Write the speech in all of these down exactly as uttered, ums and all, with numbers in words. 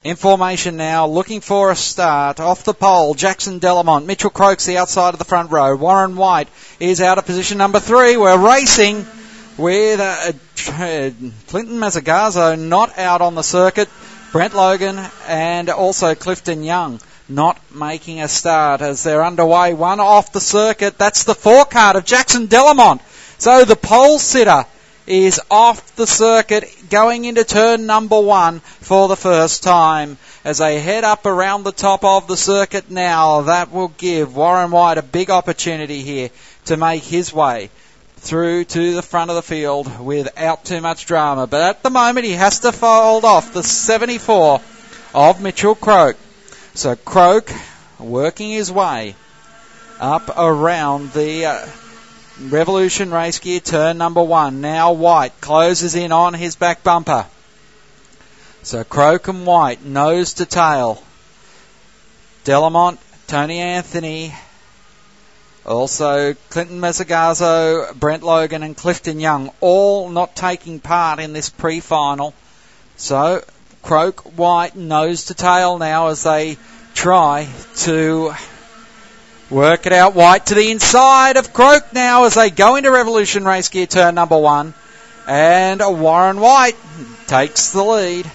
In formation now, looking for a start. Off the pole, Jackson Delamont. Mitchell Croak's the outside of the front row. Warren White is out of position number three. We're racing with uh, uh, Clinton Mazzigazo not out on the circuit. Brent Logan and also Clifton Young not making a start as they're underway. One off the circuit. That's the four card of Jackson Delamont. So the pole sitter is off the circuit going into turn number one for the first time as they head up around the top of the circuit now. That will give Warren White a big opportunity here to make his way through to the front of the field without too much drama. But at the moment he has to fold off the seventy-four of Mitchell Croak. So Croak working his way up around the uh, Revolution Race Gear turn number one. Now White closes in on his back bumper. So Croak and White nose to tail. Delamont, Tony Anthony, also Clinton Mazzigazo, Brent Logan and Clifton Young all not taking part in this pre-final. So Croak, White nose to tail now as they try to work it out. White to the inside of Croak now as they go into Revolution Race Gear turn number one. And Warren White takes the lead.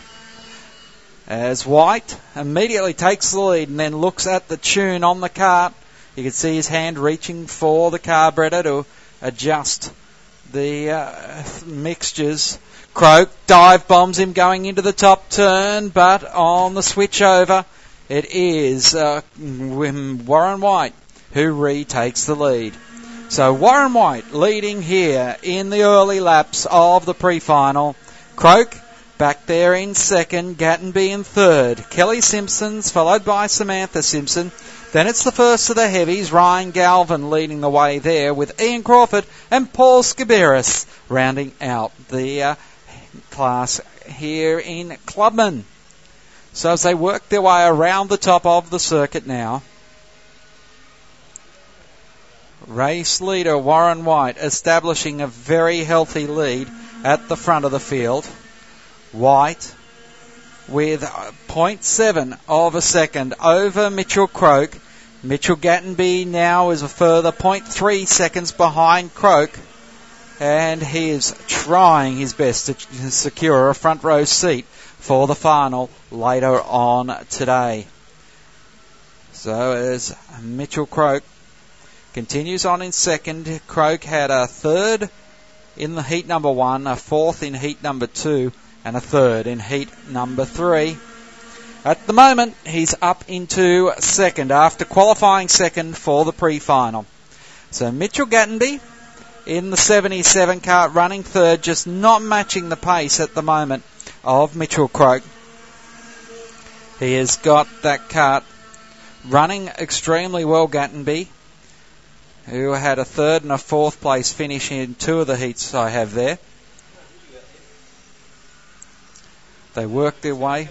As White immediately takes the lead and then looks at the tune on the cart. You can see his hand reaching for the carburetor to adjust the uh, mixtures. Croak dive bombs him going into the top turn, but on the switch over, it is uh, Warren White who retakes the lead. So Warren White leading here in the early laps of the pre-final. Croak back there in second, Gattenby in third. Kelly Simpson's followed by Samantha Simpson. Then it's the first of the heavies, Ryan Galvin leading the way there with Ian Crawford and Paul Skiberis rounding out the uh, class here in Clubman. So as they work their way around the top of the circuit now, race leader Warren White establishing a very healthy lead at the front of the field. White with zero point seven of a second over Mitchell Croak. Mitchell Gattenby now is a further zero point three seconds behind Croak, and he is trying his best to secure a front row seat for the final later on today. So as Mitchell Croak continues on in second, Croak had a third in the heat number one, a fourth in heat number two, and a third in heat number three. At the moment, he's up into second after qualifying second for the pre-final. So Mitchell Gattenby in the seventy-seven cart running third, just not matching the pace at the moment of Mitchell Croak. He has got that cart running extremely well, Gattenby, who had a third and a fourth place finish in two of the heats I have there. They work their way.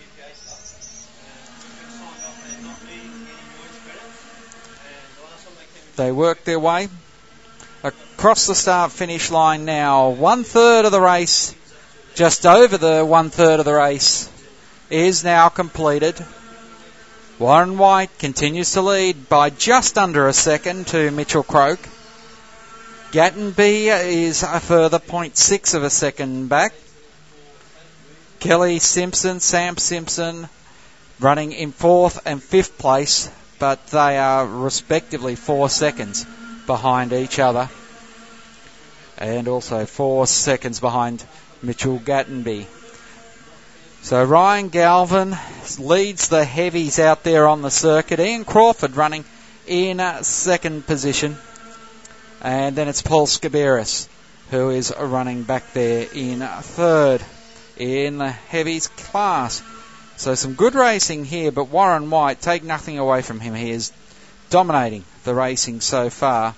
They work their way across the start-finish line now. One-third of the race, just over the one-third of the race, is now completed. Warren White continues to lead by just under a second to Mitchell Croak. Gattenby is a further zero point six of a second back. Kelly Simpson, Sam Simpson running in fourth and fifth place, but they are respectively four seconds behind each other, and also four seconds behind Mitchell Gattenby. So Ryan Galvin leads the heavies out there on the circuit. Ian Crawford running in uh, second position, and then it's Paul Skiberis who is running back there in third in the heavies class. So some good racing here, but Warren White, take nothing away from him. He is dominating the racing so far.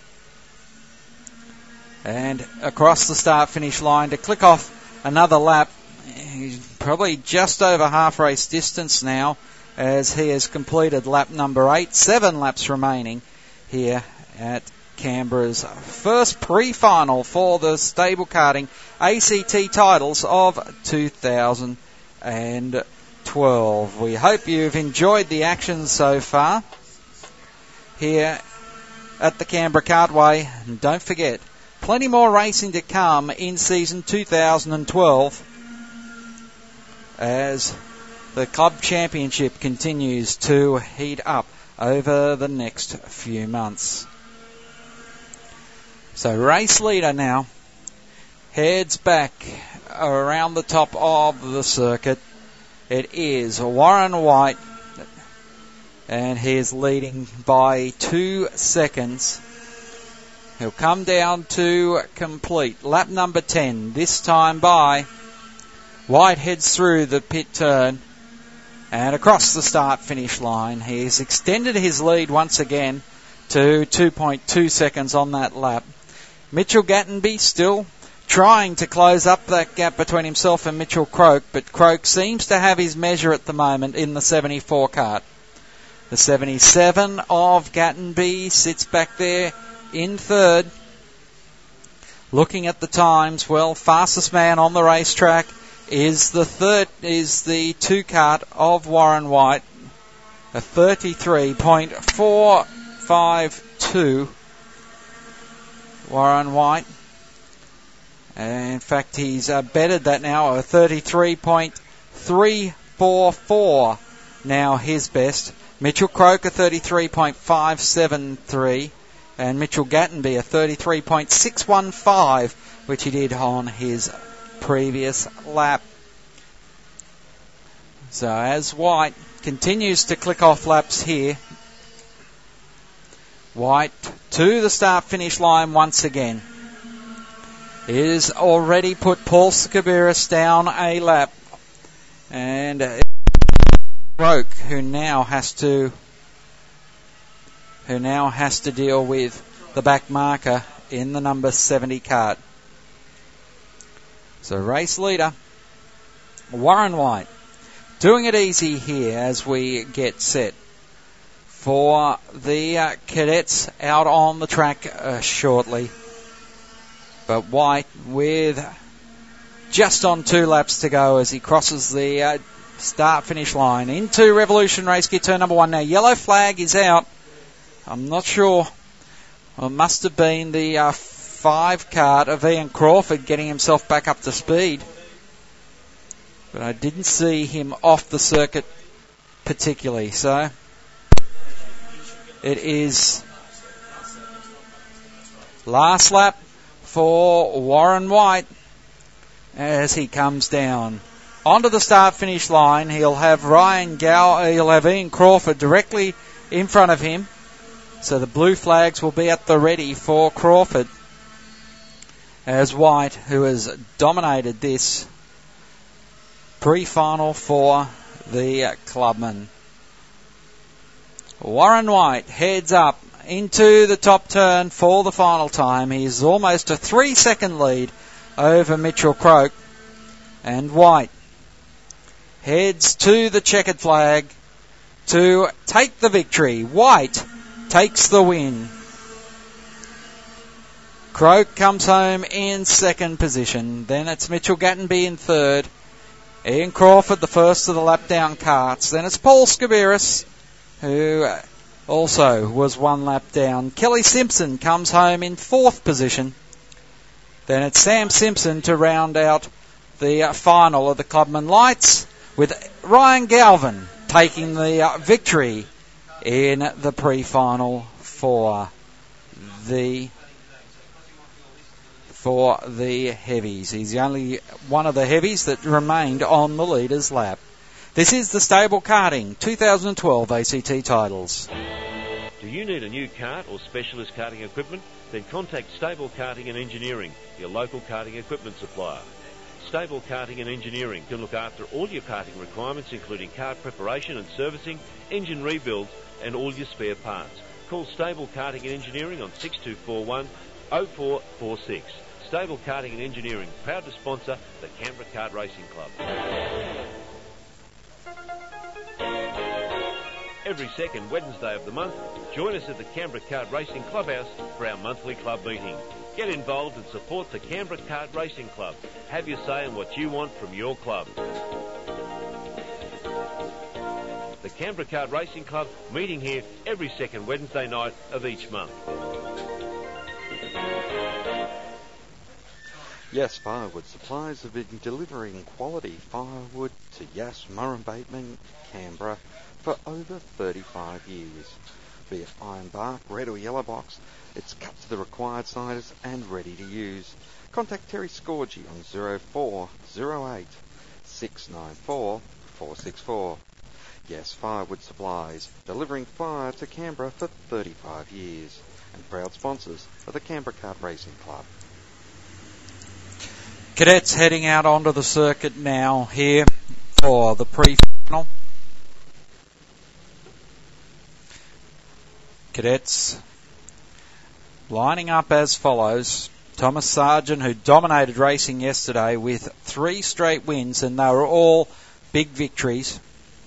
And across the start-finish line to click off another lap. He's probably just over half race distance now as he has completed lap number eight. Seven laps remaining here at Canberra's first pre-final for the stable karting A C T titles of two thousand twelve. We hope you've enjoyed the action so far here at the Canberra Kartway. And don't forget, plenty more racing to come in season two thousand twelve as the club championship continues to heat up over the next few months. So race leader now heads back around the top of the circuit. It is Warren White, and he is leading by two seconds. He'll come down to complete lap number ten, this time by White. Heads through the pit turn and across the start-finish line. He's extended his lead once again to two point two seconds on that lap. Mitchell Gattenby still trying to close up that gap between himself and Mitchell Croak, but Croak seems to have his measure at the moment in the seventy-four kart. The seventy-seven of Gattenby sits back there in third. Looking at the times, well, fastest man on the racetrack is the third is the two kart of Warren White, a thirty-three point four five two. Warren White. And in fact, he's uh, bettered that now, a thirty-three point three four four. Now his best. Mitchell Croak a thirty-three point five seven three, and Mitchell Gattenby a thirty-three point six one five, which he did on his previous lap. So as White continues to click off laps here, White to the start-finish line once again. He has already put Paul Skabiris down a lap, and uh, Croak, who now has to who now has to deal with the back marker in the number seventy kart. So race leader Warren White doing it easy here as we get set for the uh, cadets out on the track uh, shortly. But White with just on two laps to go as he crosses the uh, start-finish line into Revolution Race Gear turn number one. Now, yellow flag is out. I'm not sure. Well, it must have been the uh, five kart of Ian Crawford getting himself back up to speed. But I didn't see him off the circuit particularly. So it is last lap for Warren White as he comes down onto the start-finish line. He'll have Ryan Gow, he'll have Ian Crawford directly in front of him. So the blue flags will be at the ready for Crawford as White, who has dominated this pre-final for the clubman. Warren White heads up into the top turn for the final time. He's almost a three-second lead over Mitchell Croak. And White heads to the checkered flag to take the victory. White takes the win. Croak comes home in second position. Then it's Mitchell Gattenby in third. Ian Crawford, the first of the lap-down karts. Then it's Paul Skabiris, who also was one lap down. Kelly Simpson comes home in fourth position. Then it's Sam Simpson to round out the uh, final of the Clubman Lights, with Ryan Galvin taking the uh, victory in the pre-final for the for the heavies. He's the only one of the heavies that remained on the leader's lap. This is the Stable Karting two thousand twelve A C T titles. Do you need a new kart or specialist karting equipment? Then contact Stable Karting and Engineering, your local karting equipment supplier. Stable Karting and Engineering can look after all your karting requirements, including kart preparation and servicing, engine rebuilds, and all your spare parts. Call Stable Karting and Engineering on six two four one, oh four four six. Stable Karting and Engineering, proud to sponsor the Canberra Kart Racing Club. Every second Wednesday of the month, join us at the Canberra Kart Racing Clubhouse for our monthly club meeting. Get involved and support the Canberra Kart Racing Club. Have your say in what you want from your club. the Canberra Kart Racing Club, meeting here every second Wednesday night of each month. Yes, Firewood Supplies have been delivering quality firewood to Yass, Murray Bateman, Canberra for over thirty-five years. Be it iron bark, red or yellow box, it's cut to the required size and ready to use. Contact Terry Scorgi on zero four zero eight six nine four four six four. Yes, Firewood Supplies, delivering fire to Canberra for thirty-five years, and proud sponsors of the Canberra Kart Racing Club. Cadets heading out onto the circuit now here for the pre-final. Cadets lining up as follows. Thomas Sargent, who dominated racing yesterday with three straight wins, and they were all big victories.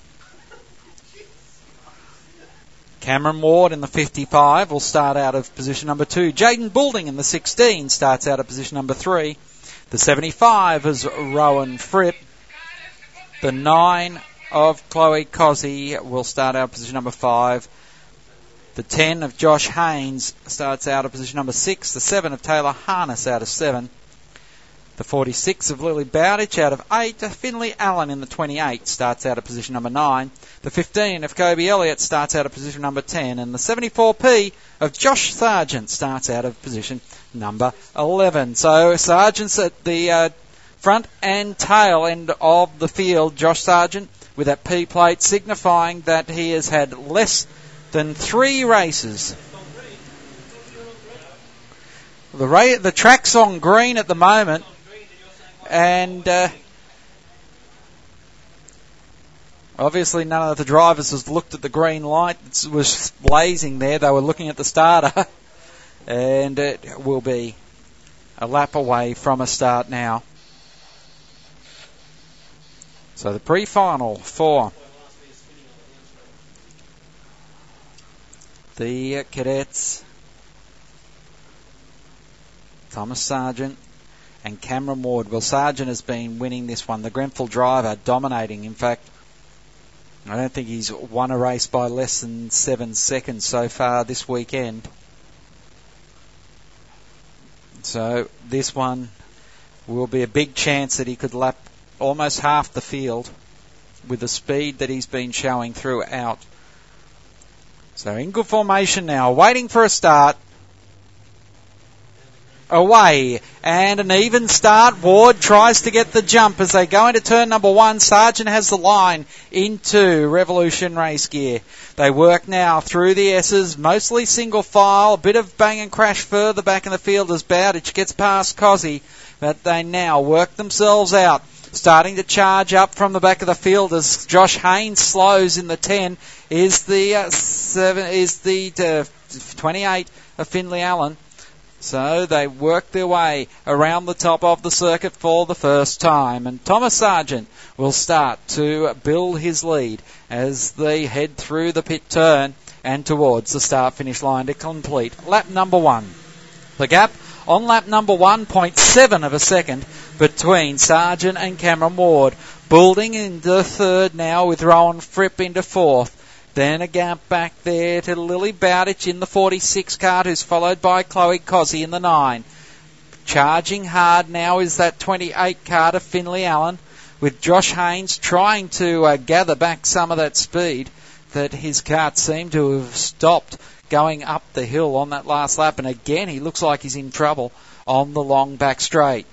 Cameron Ward in the fifty-five will start out of position number two. Jaden Boulding in the sixteen starts out of position number three. The seventy-five is Rowan Fripp. The nine of Chloe Cozzi will start out of position number five. The ten of Josh Haynes starts out of position number six. The seven of Taylor Harness out of seven. The forty-six of Lily Bowditch out of eight. Finley Allen in the twenty-eight starts out of position number nine. The fifteen of Kobe Elliott starts out of position number ten. And the seventy-four P of Josh Sargent starts out of position number eleven. So Sargent's at the uh, front and tail end of the field. Josh Sargent with that P plate signifying that he has had less than three races. The, ra- the track's on green at the moment, and uh, obviously none of the drivers has looked at the green light. It was blazing there. They were looking at the starter, and it will be a lap away from a start now. So the pre-final for the cadets, Thomas Sargent and Cameron Ward. Well, Sargent has been winning this one. The Grenfell driver dominating. In fact, I don't think he's won a race by less than seven seconds so far this weekend. So this one will be a big chance that he could lap almost half the field with the speed that he's been showing throughout. So in good formation now, waiting for a start. Away, and an even start. Ward tries to get the jump as they go into turn number one. Sargent has the line into Revolution Race Gear. They work now through the S's, mostly single file, a bit of bang and crash further back in the field as Bowditch gets past Cozzi, but they now work themselves out. Starting to charge up from the back of the field as Josh Haynes slows in the ten is the uh, seven is the uh, twenty-eight of Finley Allen. So they work their way around the top of the circuit for the first time, and Thomas Sargent will start to build his lead as they head through the pit turn and towards the start-finish line to complete lap number one. The gap on lap number one, zero point seven of a second between Sargent and Cameron Ward. Boulding into third now with Rowan Fripp into fourth. Then a gap back there to Lily Bowditch in the forty-six cart, who's followed by Chloe Cozzi in the nine. Charging hard now is that twenty-eight cart of Finley Allen, with Josh Haynes trying to uh, gather back some of that speed that his cart seemed to have stopped going up the hill on that last lap. And again, he looks like he's in trouble on the long back straight.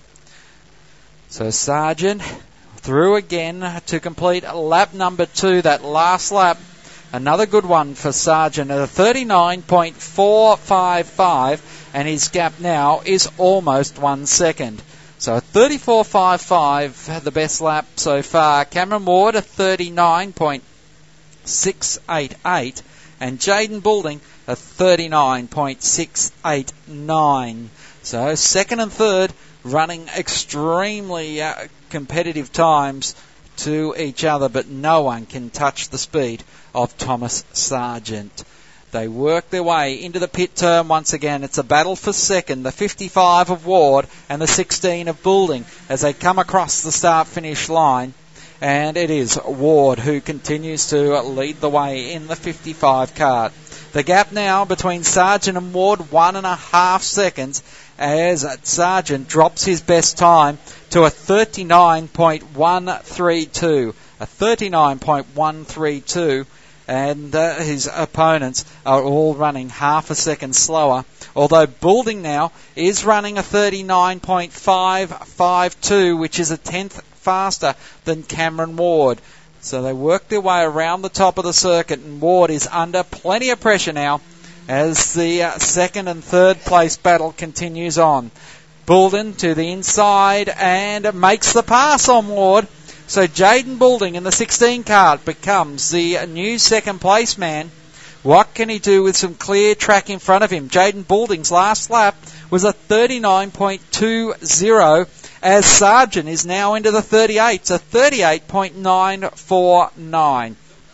So Sargent through again to complete lap number two, that last lap. Another good one for Sargent at a thirty-nine point four five five, and his gap now is almost one second. So thirty-four point five five, the best lap so far. Cameron Ward a thirty-nine point six eight eight, and Jaden Boulding a thirty-nine point six eight nine. So second and third running extremely uh, competitive times to each other, but no one can touch the speed of Thomas Sargent. They work their way into the pit turn once again. It's a battle for second. The fifty-five of Ward and the sixteen of Boulding as they come across the start-finish line. And it is Ward who continues to lead the way in the fifty-five cart. The gap now between Sargent and Ward, one and a half seconds, as Sargent drops his best time to a thirty-nine point one three two. A thirty-nine point one three two. And uh, his opponents are all running half a second slower, although Boulding now is running a thirty-nine point five five two, which is a tenth faster than Cameron Ward. So they work their way around the top of the circuit, and Ward is under plenty of pressure now as the uh, second and third place battle continues on. Boulding to the inside and makes the pass on Ward. So Jaden Boulding in the sixteen cart becomes the new second place man. What can he do with some clear track in front of him? Jaden Boulding's last lap was a thirty-nine point two zero, as Sargent is now into the thirty-eights, a thirty-eight point nine four nine.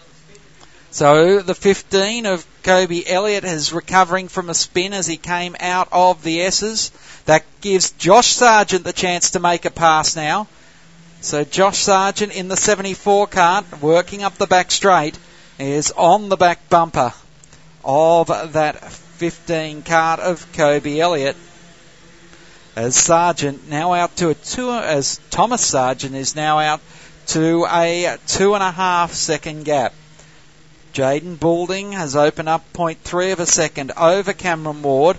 So the fifteen of Kobe Elliott is recovering from a spin as he came out of the S's. That gives Josh Sargent the chance to make a pass now. So Josh Sargent in the seventy-four cart, working up the back straight, is on the back bumper of that fifteen cart of Kobe Elliott. As Sargent now out to a two, as Thomas Sargent is now out to a two and a half second gap. Jaden Boulding has opened up point three of a second over Cameron Ward.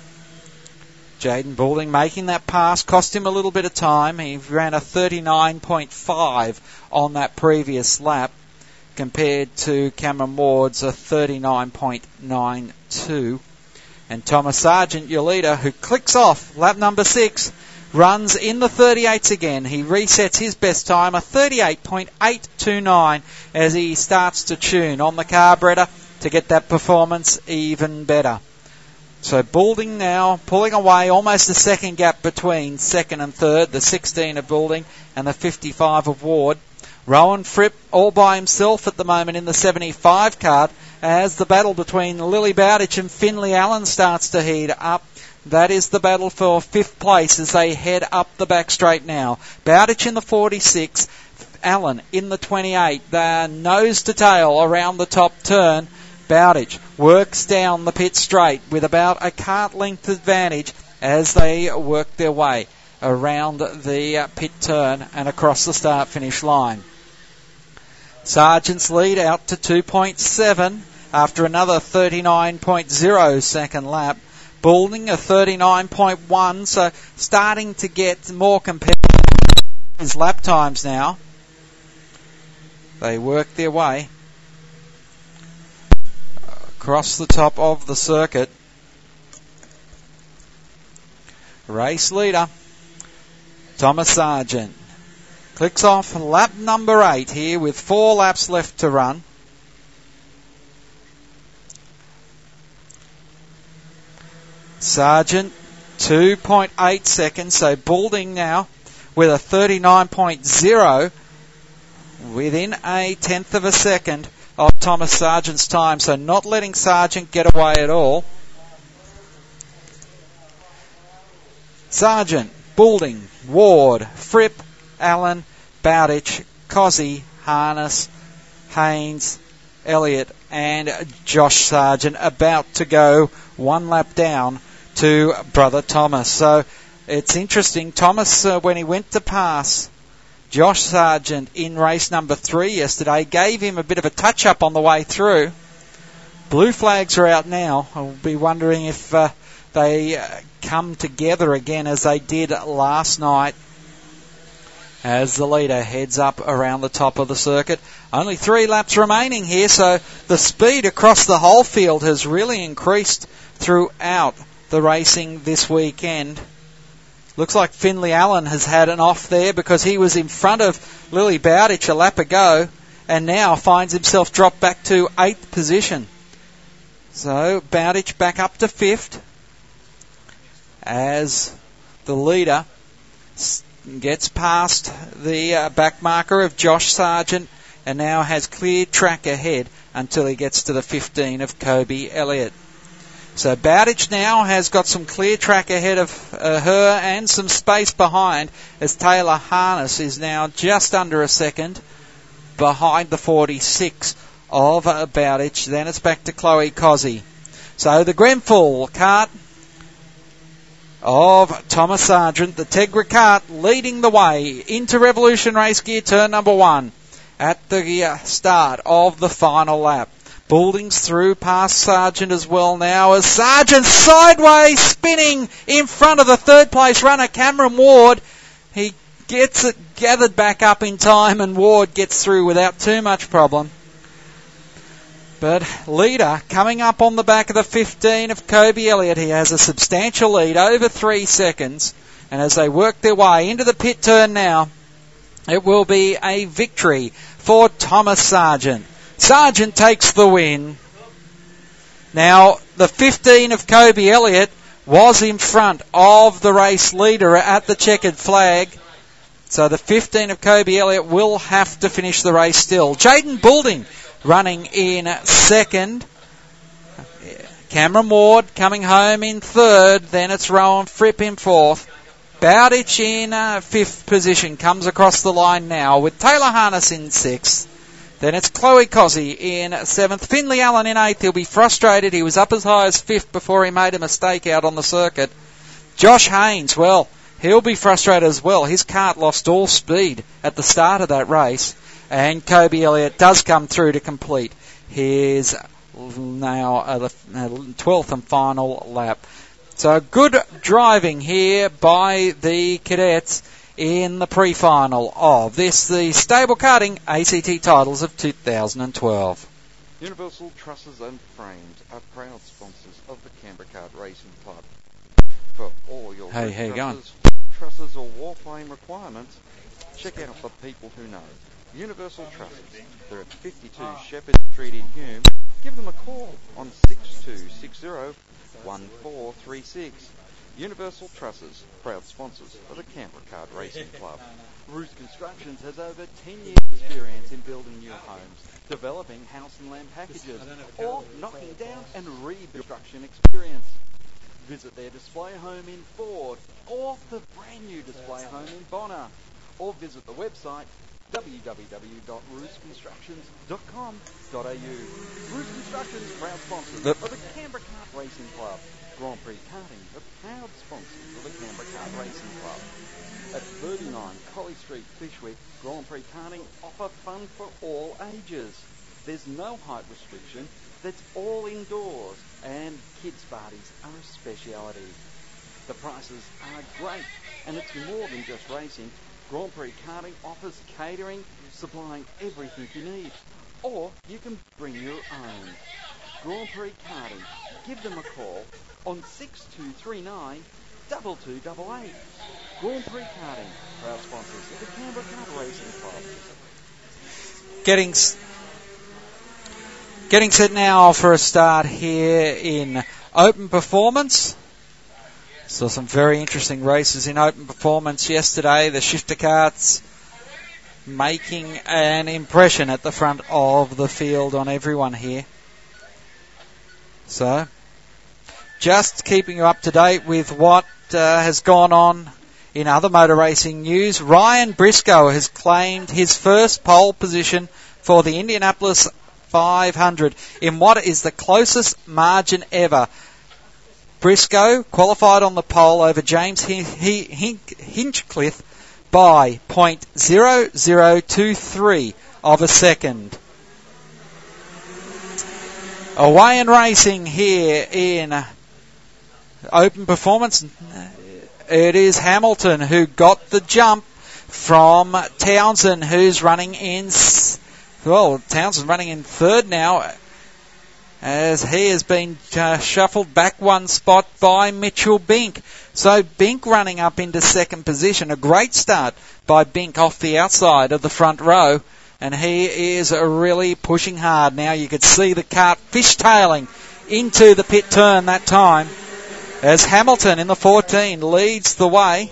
Jaden Boulding making that pass cost him a little bit of time. He ran a thirty-nine point five on that previous lap compared to Cameron Ward's a thirty-nine point nine two. And Thomas Sargent, your leader, who clicks off lap number six, runs in the thirty-eights again. He resets his best time, a thirty-eight point eight two nine, as he starts to tune on the carburetor to get that performance even better. So Boulding now pulling away almost a second gap between second and third, the sixteen of Boulding and the fifty-five of Ward. Rowan Fripp all by himself at the moment in the seventy-five cart as the battle between Lily Bowditch and Finley Allen starts to heat up. That is the battle for fifth place as they head up the back straight now. Bowditch in the forty-six, Allen in the twenty-eight. They're nose to tail around the top turn. Bowditch works down the pit straight with about a cart length advantage as they work their way around the uh, pit turn and across the start finish line. Sargent's lead out to two point seven after another thirty-nine point zero second lap. Boulding a thirty-nine point one, so starting to get more competitive his lap times now. They work their way across the top of the circuit. Race leader Thomas Sargent clicks off lap number eight here with four laps left to run. Sargent two point eight seconds, so Boulding now with a thirty-nine point zero within a tenth of a second of Thomas Sargent's time, so not letting Sargent get away at all. Sargent, Boulding, Ward, Fripp, Allen, Bowditch, Cozzy, Harness, Haynes, Elliott and Josh Sargent about to go one lap down to brother Thomas. So it's interesting. Thomas, uh, when he went to pass Josh Sargent in race number three yesterday, gave him a bit of a touch-up on the way through. Blue flags are out now. I'll be wondering if uh, they uh, come together again as they did last night as the leader heads up around the top of the circuit. Only three laps remaining here, so the speed across the whole field has really increased throughout the racing this weekend. Looks like Finley Allen has had an off there because he was in front of Lily Bowditch a lap ago and now finds himself dropped back to eighth position. So Bowditch back up to fifth as the leader gets past the uh, back marker of Josh Sargent and now has clear track ahead until he gets to the fifteen of Kobe Elliott. So Bowditch now has got some clear track ahead of uh, her and some space behind, as Taylor Harness is now just under a second behind the forty-six of uh, Bowditch. Then it's back to Chloe Cozzi. So the Grenfell cart of Thomas Sargent, the Tegra cart, leading the way into Revolution Race Gear turn number one at the uh, start of the final lap. Boulding's through past Sargent as well now, as Sargent sideways spinning in front of the third place runner Cameron Ward. He gets it gathered back up in time, and Ward gets through without too much problem. But leader coming up on the back of the fifteen of Kobe Elliott. He has a substantial lead, over three seconds. And as they work their way into the pit turn now, it will be a victory for Thomas Sargent. Sargent takes the win. Now, the fifteen of Kobe Elliott was in front of the race leader at the checkered flag. So the fifteen of Kobe Elliott will have to finish the race still. Jaden Boulding running in second. Cameron Ward coming home in third. Then it's Rowan Fripp in fourth. Bowditch in uh, fifth position comes across the line now, with Taylor Harness in sixth. Then it's Chloe Cozzi in seventh. Finley Allen in eighth. He'll be frustrated. He was up as high as fifth before he made a mistake out on the circuit. Josh Haynes, well, he'll be frustrated as well. His cart lost all speed at the start of that race. And Kobe Elliott does come through to complete his now uh, the twelfth and final lap. So good driving here by the cadets in the pre-final of this, the Stable Karting A C T titles of two thousand twelve. Universal Trusses and Frames are proud sponsors of the Canberra Kart Racing Club. For all your hey, how you going? trusses or warframe requirements, check out the people who know. Universal Trusses. They're at fifty-two Shepherd Street in Hume. Give them a call on six two six zero one four three six. Universal Trusses, proud sponsors of the Canberra Kart Racing Club. Roost Constructions has over ten years experience in building new homes, developing house and land packages, or knocking down and reconstruction experience. Visit their display home in Ford, or the brand new display home in Bonner, or visit the website w w w dot roost constructions dot com dot a u. Roost Constructions, proud sponsors Yep. of the Canberra Kart Racing Club. Grand Prix Karting, the proud sponsors of the Canberra Kart Racing Club. At thirty-nine Collie Street, Fyshwick, Grand Prix Karting offer fun for all ages. There's no height restriction, that's all indoors, and kids' parties are a speciality. The prices are great, and it's more than just racing. Grand Prix Karting offers catering, supplying everything you need. Or you can bring your own. Grand Prix Karting. Give them a call on six two three nine, two two eight eight. Grand Prix Karting, proud sponsors of the Canberra Kart Racing Club. Getting, getting set now for a start here in Open Performance. Saw some very interesting races in Open Performance yesterday. The shifter carts making an impression at the front of the field on everyone here. So, just keeping you up to date with what uh, has gone on in other motor racing news. Ryan Briscoe has claimed his first pole position for the Indianapolis five hundred in what is the closest margin ever. Briscoe qualified on the pole over James Hin- Hin- Hin- Hinchcliffe by zero point zero zero two three of a second. Away in racing here in Open Performance, it is Hamilton who got the jump from Townsend, who's running in, well, Townsend running in third now, as he has been uh, shuffled back one spot by Mitchell Bink. So Bink running up into second position. A great start by Bink off the outside of the front row. And he is really pushing hard. Now you could see the cart fishtailing into the pit turn that time, as Hamilton in the fourteen leads the way.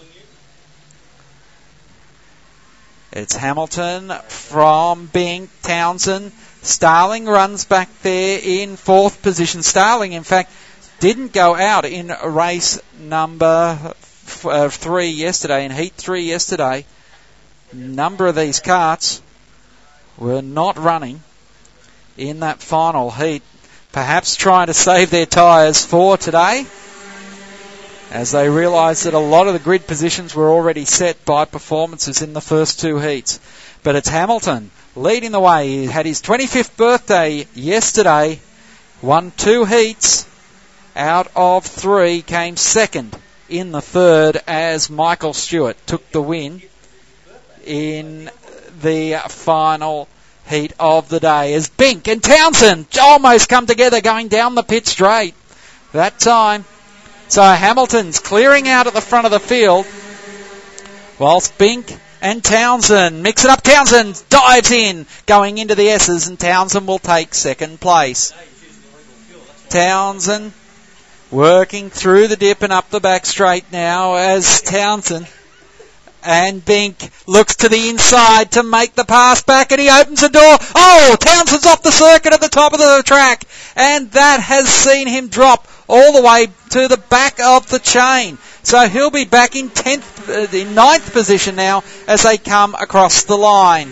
It's Hamilton from Bink, Townsend. Starling runs back there in fourth position. Starling, in fact, didn't go out in race number f- uh, three yesterday, in heat three yesterday. A number of these karts were not running in that final heat, perhaps trying to save their tyres for today, as they realised that a lot of the grid positions were already set by performances in the first two heats. But it's Hamilton leading the way. He had his twenty-fifth birthday yesterday, won two heats out of three, came second in the third as Michael Stewart took the win in the final heat of the day, as Bink and Townsend almost come together going down the pit straight that time. So Hamilton's clearing out at the front of the field, whilst Bink and Townsend mix it up. Townsend dives in, going into the S's, and Townsend will take second place. Townsend working through the dip and up the back straight now, as Townsend and Bink looks to the inside to make the pass back, and he opens the door. Oh, Townsend's off the circuit at the top of the track, and that has seen him drop all the way to the back of the chain. So he'll be back in tenth, uh, in ninth position now as they come across the line.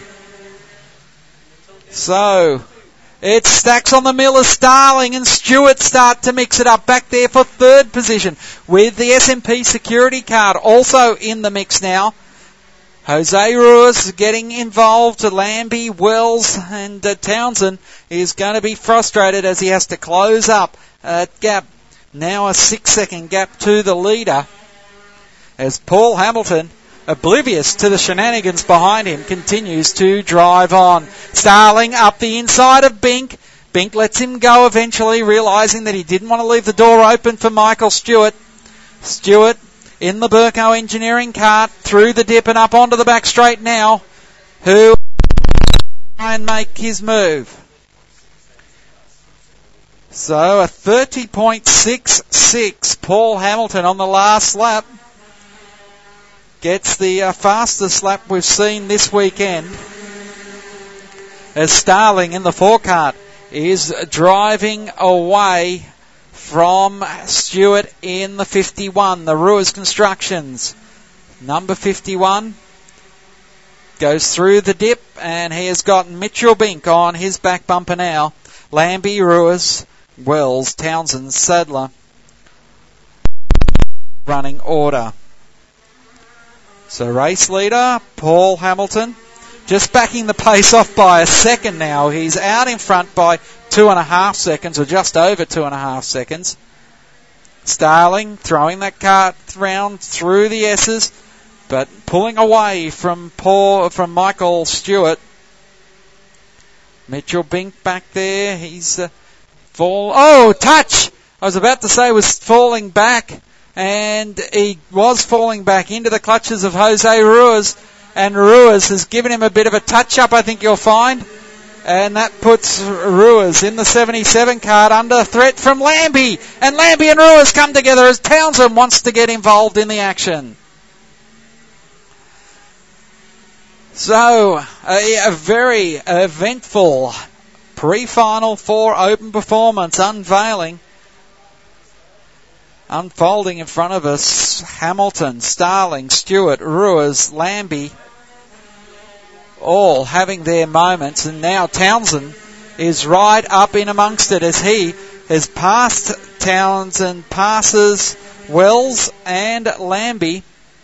So it's stacks on the mill as Starling and Stewart start to mix it up back there for third position, with the S and P security card also in the mix now. Jose Ruiz getting involved. Lambie, Wells and uh, Townsend is going to be frustrated as he has to close up a gap. Now a six second gap to the leader, as Paul Hamilton, oblivious to the shenanigans behind him, continues to drive on. Starling up the inside of Bink. Bink lets him go eventually, realising that he didn't want to leave the door open for Michael Stewart. Stewart in the Burco Engineering cart, through the dip and up onto the back straight now, who try and make his move. So a thirty point six six, Paul Hamilton on the last lap gets the uh, fastest lap we've seen this weekend, as Starling in the four-cart is driving away from Stewart in the fifty-one, the Ruiz Constructions. Number fifty-one goes through the dip, and he has got Mitchell Bink on his back bumper now. Lambie, Ruiz, Wells, Townsend, Sadler running order. So race leader, Paul Hamilton, just backing the pace off by a second now. He's out in front by two and a half seconds, or just over two and a half seconds. Starling throwing that cart round through the S's, but pulling away from Paul, from Michael Stewart. Mitchell Bink back there. He's uh, fall. Oh, touch! I was about to say was falling back, and he was falling back into the clutches of Jose Ruiz, and Ruiz has given him a bit of a touch-up, I think you'll find, and that puts Ruiz in the seventy-seven card under threat from Lambie, and Lambie and Ruiz come together as Townsend wants to get involved in the action. So, a, a very eventful pre-final four open performance unveiling, unfolding in front of us. Hamilton, Starling, Stewart, Ruiz, Lambie, all having their moments, and now Townsend is right up in amongst it as he has passed Townsend, passes Wells, and Lambie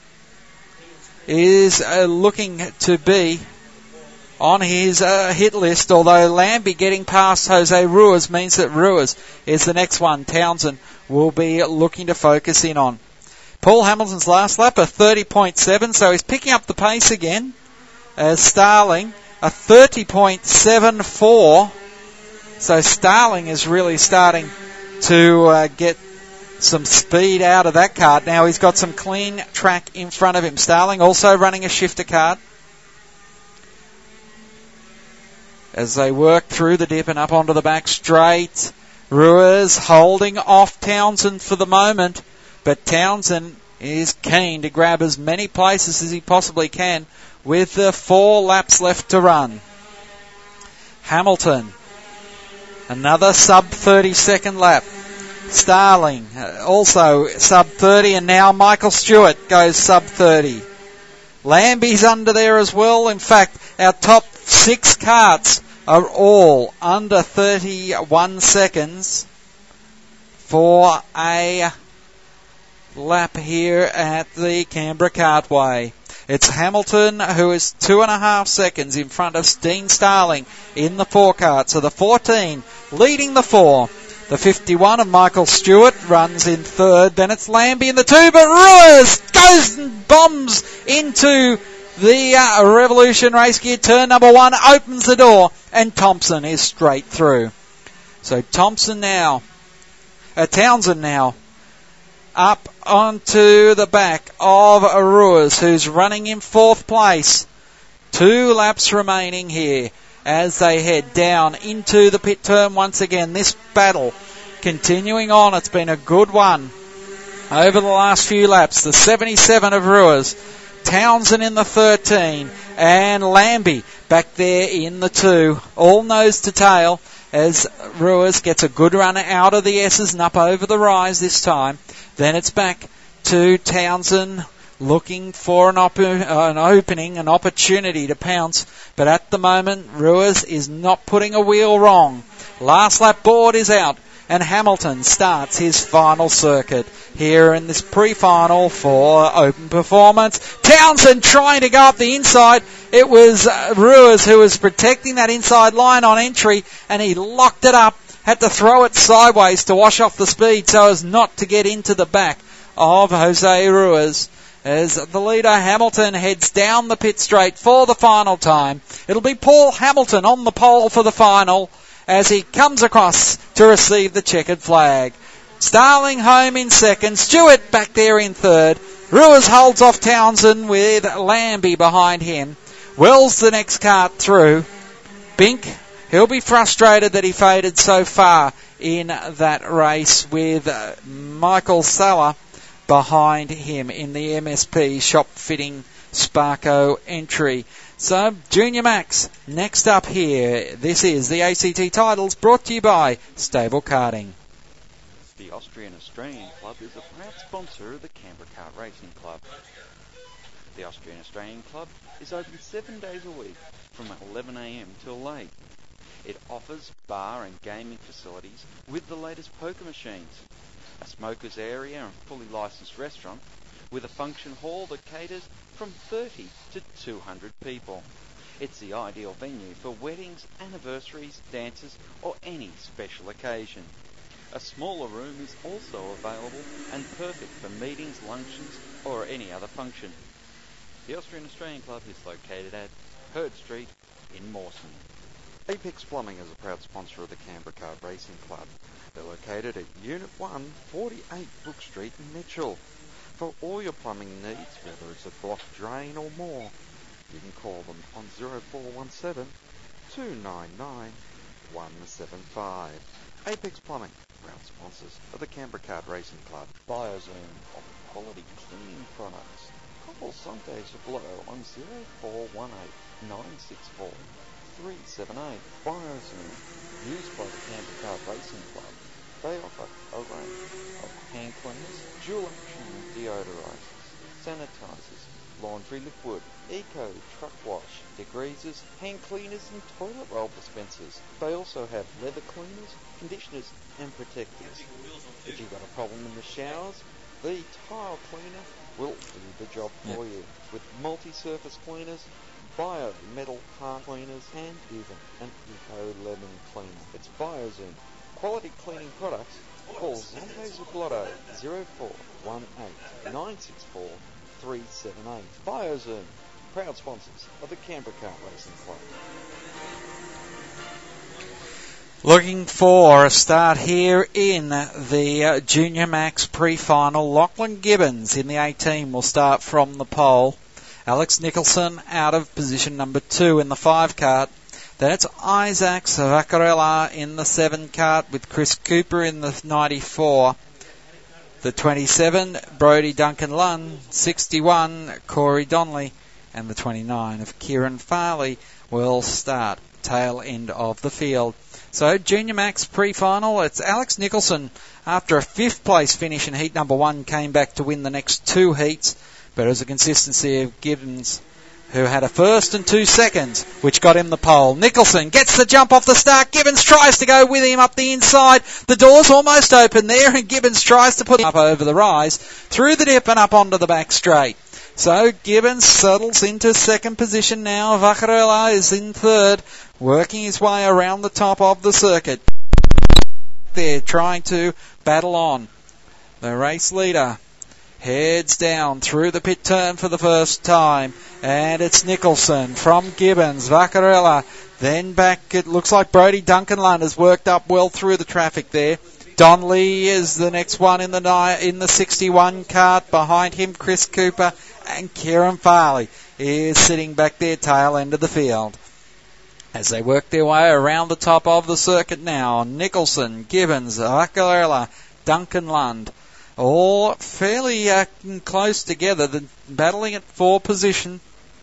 is uh, looking to be on his uh, hit list, although Lambie getting past Jose Ruiz means that Ruiz is the next one Townsend will be looking to focus in on. Paul Hamilton's last lap, a thirty point seven, so he's picking up the pace again, as Starling, a thirty point seven four. So Starling is really starting to uh, get some speed out of that kart. Now he's got some clean track in front of him. Starling also running a shifter kart as they work through the dip and up onto the back straight. Ruiz holding off Townsend for the moment, but Townsend is keen to grab as many places as he possibly can with the four laps left to run. Hamilton, another sub thirty second lap. Starling, uh, also sub thirty, and now Michael Stewart goes sub thirty. Lambie's under there as well. In fact, our top six carts are all under thirty-one seconds for a lap here at the Canberra Cartway. It's Hamilton who is two and a half seconds in front of Dean Starling in the four cart. So the fourteen leading the four. The fifty-one of Michael Stewart runs in third. Then it's Lambie in the two, but Ruiz goes and bombs into the uh, Revolution race gear. Turn number one opens the door, and Thompson is straight through. So Thompson now, uh, Townsend now, up onto the back of Ruiz, who's running in fourth place. Two laps remaining here as they head down into the pit turn once again. This battle continuing on. It's been a good one over the last few laps. The seventy-seven of Ruiz, Townsend in the thirteen, and Lambie back there in the two. All nose to tail as Ruiz gets a good run out of the S's and up over the rise this time. Then it's back to Townsend looking for an, op- uh, an opening, an opportunity to pounce. But at the moment, Ruiz is not putting a wheel wrong. Last lap board is out, and Hamilton starts his final circuit here in this pre-final for Open Performance. Townsend trying to go up the inside. It was uh, Ruiz who was protecting that inside line on entry, and he locked it up. Had to throw it sideways to wash off the speed so as not to get into the back of Jose Ruiz. As the leader Hamilton heads down the pit straight for the final time. It'll be Paul Hamilton on the pole for the final as he comes across to receive the checkered flag. Starling home in second, Stewart back there in third. Ruiz holds off Townsend with Lambie behind him. Wells the next cart through. Bink, he'll be frustrated that he faded so far in that race with uh, Michael Sala behind him in the M S P shop fitting Sparco entry. So, Junior Max, next up here. This is the A C T titles brought to you by Stable Karting. The Austrian Australian Club is a proud sponsor of the Canberra Kart Racing Club. The Austrian Australian Club is open seven days a week from eleven a m till late. It offers bar and gaming facilities with the latest poker machines, a smokers area and fully licensed restaurant with a function hall that caters from thirty to two hundred people. It's the ideal venue for weddings, anniversaries, dances or any special occasion. A smaller room is also available and perfect for meetings, luncheons or any other function. The Austrian Australian Club is located at Herd Street in Mawson. Apex Plumbing is a proud sponsor of the Canberra Kart Racing Club. They're located at Unit one, forty-eight Brook Street in Mitchell. For all your plumbing needs, whether it's a block drain or more, you can call them on zero four one seven, two nine nine, one seven five. Apex Plumbing, proud sponsors of the Canberra Kart Racing Club. BioZone, offer quality cleaning products. Call Sunday Blow on zero four one eight, nine six four, three seven eight. BioZone, used by the Canberra Kart Racing Club. They offer a range of hand cleaners, dual action deodorizers, sanitizers, laundry liquid, eco truck wash, degreasers, hand cleaners and toilet roll dispensers. They also have leather cleaners, conditioners and protectors. If you've got a problem in the showers, the tile cleaner will do the job for yep. you. With multi-surface cleaners, bio metal part cleaners and even an eco lemon cleaner. It's BioZone. Quality cleaning products. Call Zonte Zublotto zero four one eight, nine six four, three seven eight. BioZone, proud sponsors of the Canberra Kart Racing Club. Looking for a start here in the uh, Junior Max pre-final. Lachlan Gibbons in the eighteen will start from the pole. Alex Nicholson out of position number two in the five cart. Then it's Isaac Vaccarella in the seven cart with Chris Cooper in the ninety-four. The twenty-seven, Brodie Duncan Lunn. sixty-one, Corey Donnelly. And the twenty-nine of Kieran Farley will start tail end of the field. So Junior Max pre-final, it's Alex Nicholson after a fifth place finish in heat number one came back to win the next two heats, but it was a consistency of Gibbons who had a first and two seconds, which got him the pole. Nicholson gets the jump off the start. Gibbons tries to go with him up the inside. The door's almost open there, and Gibbons tries to put him up over the rise, through the dip and up onto the back straight. So Gibbons settles into second position now. Vaccarella is in third, working his way around the top of the circuit. They're trying to battle on. The race leader heads down through the pit turn for the first time, and it's Nicholson from Gibbons, Vaccarella, then back. It looks like Brodie Duncanlund has worked up well through the traffic there. Donnelly is the next one in the ni- in the sixty-one cart. Behind him, Chris Cooper, and Kieran Farley is sitting back there tail end of the field. As they work their way around the top of the circuit now, Nicholson, Gibbons, Vaccarella, Duncanlund, all fairly uh, close together, the, battling at four position.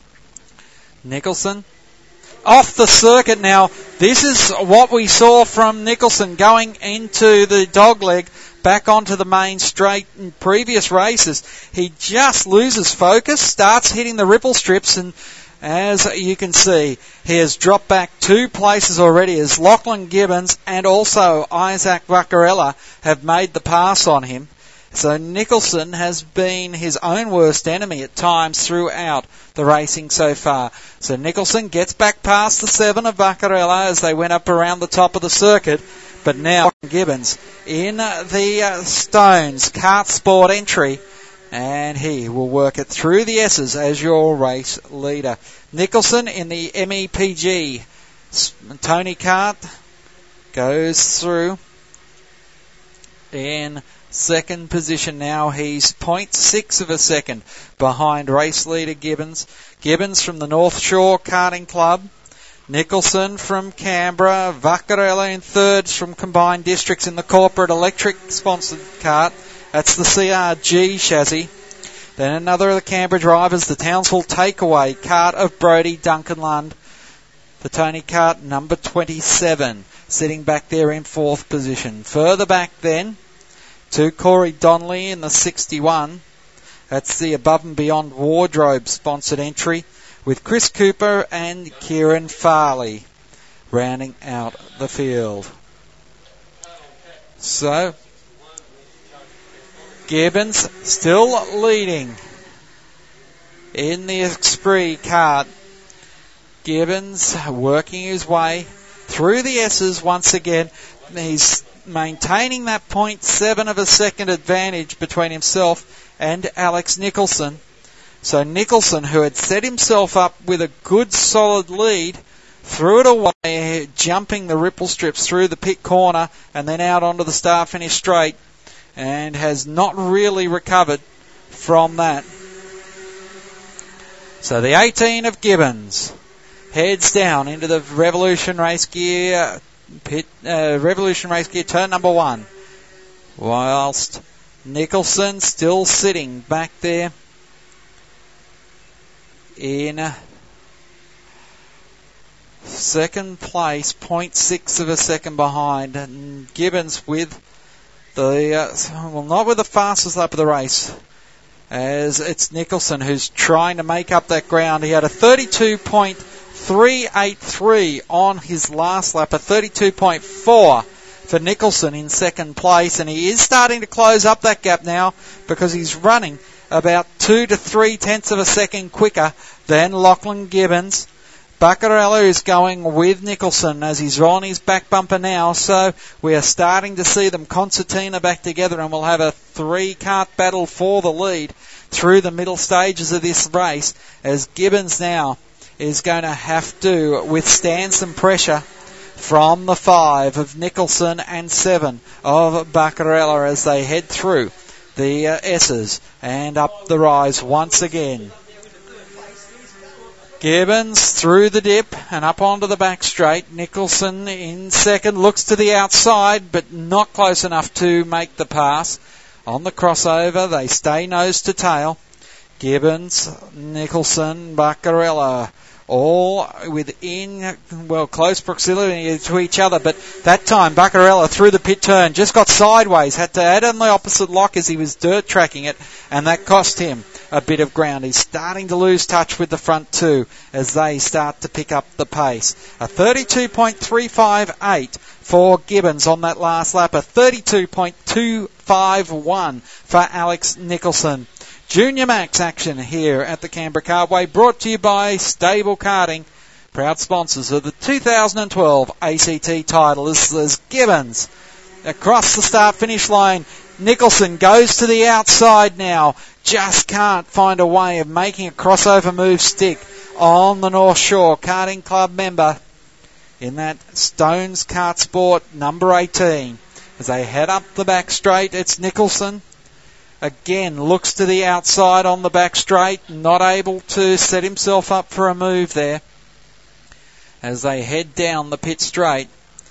Nicholson off the circuit now. This is what we saw from Nicholson going into the dogleg, back onto the main straight in previous races. He just loses focus, starts hitting the ripple strips, and as you can see, he has dropped back two places already as Lachlan Gibbons and also Isaac Vaccarella have made the pass on him. So Nicholson has been his own worst enemy at times throughout the racing so far. So Nicholson gets back past the seven of Vaccarella as they went up around the top of the circuit. But now Gibbons in the uh, Stones Kart Sport entry, and he will work it through the S's as your race leader. Nicholson in the M E P G Tony Kart goes through in second position now. He's zero point six of a second behind race leader Gibbons. Gibbons from the North Shore Karting Club. Nicholson from Canberra. Vaccarella in third from Combined Districts in the Corporate Electric sponsored kart. That's the C R G chassis. Then another of the Canberra drivers, the Townsville Takeaway kart of Brodie Duncanlund. The Tony Kart number twenty-seven, sitting back there in fourth position. Further back then, to Corey Donnelly in the sixty-one. That's the Above and Beyond Wardrobe sponsored entry, with Chris Cooper and Kieran Farley rounding out the field. So, Gibbons still leading in the Esprit kart. Gibbons working his way through the S's once again. He's maintaining that zero point seven of a second advantage between himself and Alex Nicholson. So Nicholson, who had set himself up with a good solid lead, threw it away, jumping the ripple strips through the pit corner and then out onto the start finish straight, and has not really recovered from that. So the eighteen of Gibbons heads down into the Revolution Race Gear pit, uh, Revolution Race Gear turn number one, whilst Nicholson still sitting back there in second place, zero point six of a second behind, and Gibbons with the uh, well, not with the fastest lap of the race, as it's Nicholson who's trying to make up that ground. He had a thirty-two point three eight three on his last lap, a thirty-two point four for Nicholson in second place, and he is starting to close up that gap now because he's running about two to three tenths of a second quicker than Lachlan Gibbons. Vaccarella is going with Nicholson as he's on his back bumper now, so we are starting to see them concertina back together, and we'll have a three-kart battle for the lead through the middle stages of this race, as Gibbons now is going to have to withstand some pressure from the five of Nicholson and seven of Vaccarella as they head through the uh, S's and up the rise once again. Gibbons through the dip and up onto the back straight. Nicholson in second, looks to the outside but not close enough to make the pass. On the crossover, they stay nose to tail. Gibbons, Nicholson, Vaccarella all within, well, close proximity to each other. But that time, Buccarella through the pit turn just got sideways, had to add on the opposite lock as he was dirt tracking it, and that cost him a bit of ground. He's starting to lose touch with the front two as they start to pick up the pace. A thirty-two point three five eight for Gibbons on that last lap, a thirty-two point two five one for Alex Nicholson. Junior Max action here at the Canberra Cartway, brought to you by Stable Karting, proud sponsors of the two thousand twelve A C T title. This is Gibbons across the start-finish line. Nicholson goes to the outside now, just can't find a way of making a crossover move stick on the North Shore. Karting Club member in that Stones Kart Sport number eighteen. As they head up the back straight, it's Nicholson. Again, looks to the outside on the back straight, not able to set himself up for a move there. As they head down the pit straight,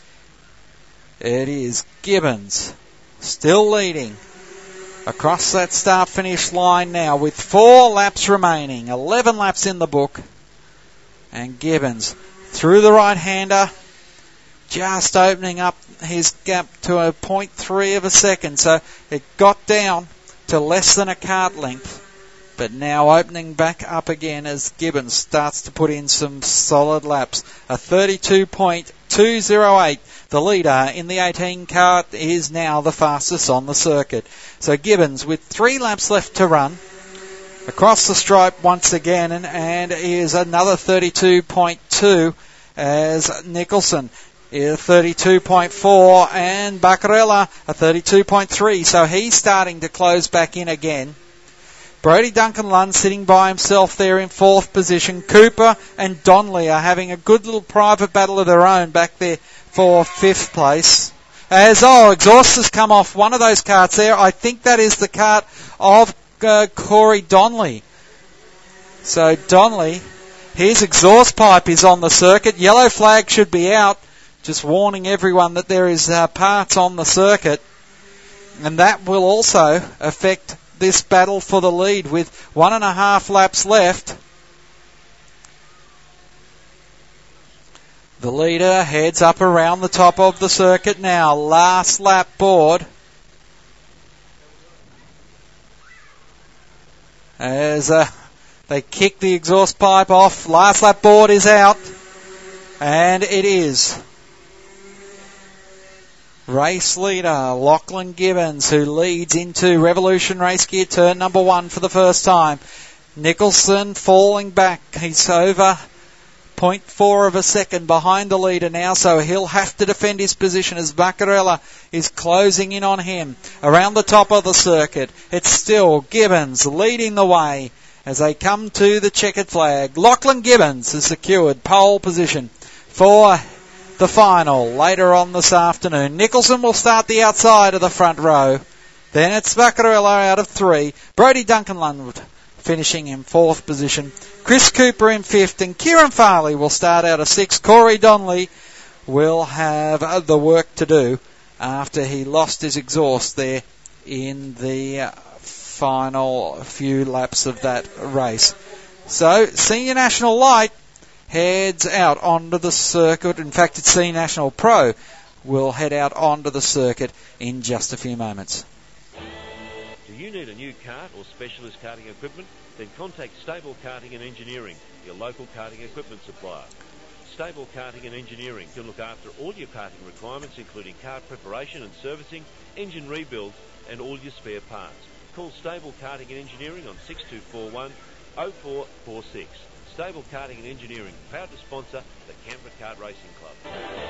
it is Gibbons still leading across that start-finish line now with four laps remaining, eleven laps in the book. And Gibbons through the right-hander, just opening up his gap to a point three of a second. So it got down to less than a kart length, but now opening back up again as Gibbons starts to put in some solid laps. A thirty-two point two oh eight. The leader in the eighteen kart is now the fastest on the circuit. So Gibbons with three laps left to run across the stripe once again, and, and is another thirty-two point two as Nicholson is thirty-two point four, and Buccarella a thirty-two point three, so he's starting to close back in again. Brody Duncan Lund sitting by himself there in fourth position. Cooper and Donnelly are having a good little private battle of their own back there for fifth place. As, oh, exhaust has come off one of those karts there. I think that is the kart of uh, Corey Donnelly. So Donnelly, his exhaust pipe is on the circuit. Yellow flag should be out. Just warning everyone that there is uh, parts on the circuit. And that will also affect this battle for the lead with one and a half laps left. The leader heads up around the top of the circuit now. Last lap board. As uh, they kick the exhaust pipe off. Last lap board is out. And it is race leader Lachlan Gibbons, who leads into Revolution Race Gear turn number one for the first time. Nicholson falling back. He's over point four of a second behind the leader now, so he'll have to defend his position as Buccarella is closing in on him. Around the top of the circuit, it's still Gibbons leading the way as they come to the checkered flag. Lachlan Gibbons has secured pole position for the final later on this afternoon. Nicholson will start the outside of the front row. Then it's Buccarella out of three. Brody Duncan Lund finishing in fourth position. Chris Cooper in fifth, and Kieran Farley will start out of sixth. Corey Donnelly will have the work to do after he lost his exhaust there in the final few laps of that race. So, Senior National Light heads out onto the circuit. In fact, it's Senior National Pro will head out onto the circuit in just a few moments. Do you need a new kart or specialist karting equipment? Then contact Stable Karting and Engineering, your local karting equipment supplier. Stable Karting and Engineering can look after all your karting requirements, including kart preparation and servicing, engine rebuilds, and all your spare parts. Call Stable Karting and Engineering on six two four one oh four four six. Stable Karting and Engineering, proud to sponsor the Canberra Kart Racing Club.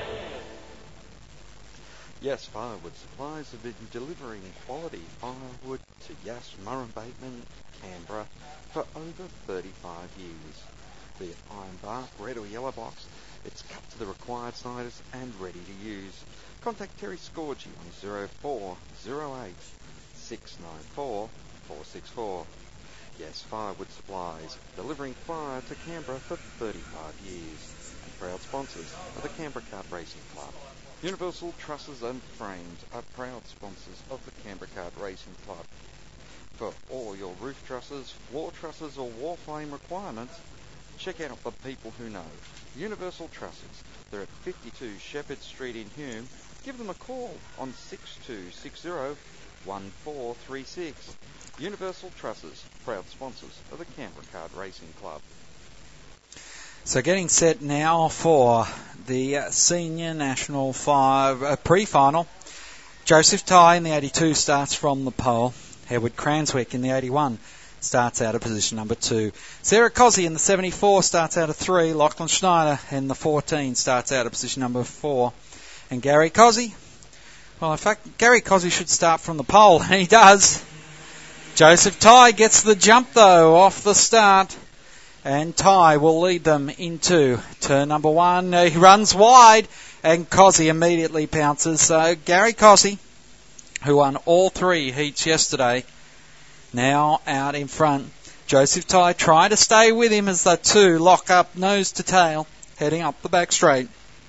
Yes, Firewood Supplies have been delivering quality firewood to Yass, Murray Bateman, Canberra for over thirty-five years. Be it iron bark, red or yellow box, it's cut to the required size and ready to use. Contact Terry Scorgi on zero four zero eight six nine four four six four. Yes, Firewood Supplies, delivering fire to Canberra for thirty-five years, and proud sponsors of the Canberra Kart Racing Club. Universal Trusses and Frames are proud sponsors of the Canberra Kart Racing Club. For all your roof trusses, floor trusses or wall frame requirements, check out the people who know. Universal Trusses. They're at fifty-two Shepherd Street in Hume. Give them a call on six two six zero, one four three six. Universal Trusses, proud sponsors of the Canberra Kart Racing Club. So getting set now for the uh, Senior National five uh, pre-final. Joseph Tighe in the eighty-two starts from the pole. Edward Cranswick in the eighty-one starts out of position number two. Sarah Cozzi in the seventy-four starts out of three. Lachlan Schneider in the fourteen starts out of position number four. And Gary Cozzi, well, in fact, Gary Cozzi should start from the pole, and he does. Joseph Tighe gets the jump, though, off the start. And Tighe will lead them into turn number one. Uh, he runs wide, and Cozzi immediately pounces. So Gary Cozzi, who won all three heats yesterday, now out in front. Joseph Tighe trying to stay with him as the two lock up nose to tail, heading up the back straight.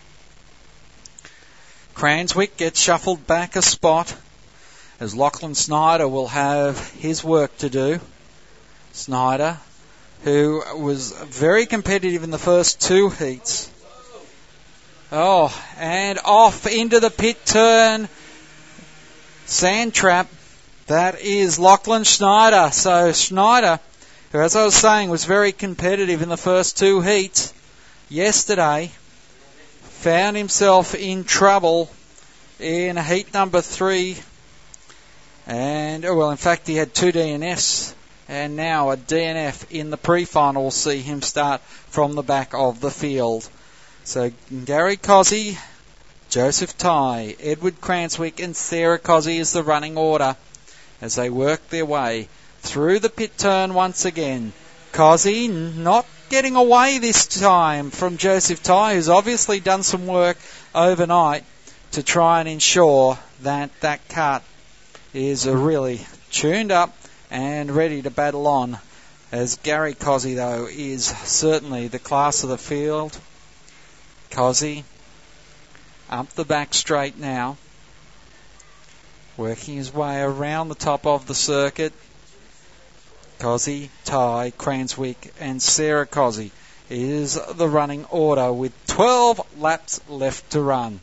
Cranswick gets shuffled back a spot as Lachlan Schneider will have his work to do. Schneider, who was very competitive in the first two heats. Oh, and off into the pit turn. Sand trap. That is Lachlan Schneider. So Schneider, who, as I was saying, was very competitive in the first two heats yesterday, found himself in trouble in heat number three. And, oh, well, in fact, he had two D N Fs. And now a D N F in the pre-final will see him start from the back of the field. So Gary Cozzi, Joseph Tighe, Edward Cranswick and Sarah Cozzi is the running order as they work their way through the pit turn once again. Cozzi not getting away this time from Joseph Tighe, who's obviously done some work overnight to try and ensure that that kart is really tuned up and ready to battle on, as Gary Cozzi, though, is certainly the class of the field. Cozzi up the back straight now, working his way around the top of the circuit. Cozzi, Tighe, Cranswick and Sarah Cozzi is the running order with twelve laps left to run.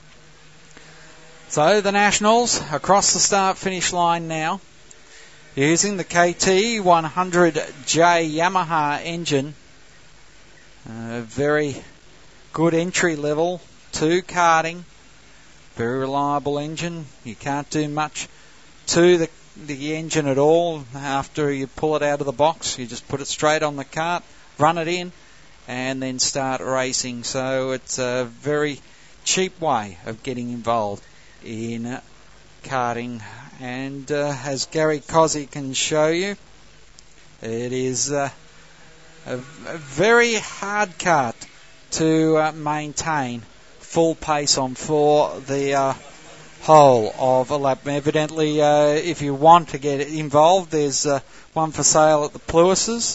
So the Nationals across the start-finish line now, using the K T one hundred J Yamaha engine. A very good entry level to karting. Very reliable engine. You can't do much to the, the engine at all after you pull it out of the box. You just put it straight on the kart, run it in, and then start racing. So it's a very cheap way of getting involved in karting. And uh, as Gary Cozzi can show you, it is uh, a, a very hard kart to uh, maintain full pace on for the uh, whole of a lap. Evidently, uh, if you want to get involved, there's uh, one for sale at the Plewis's.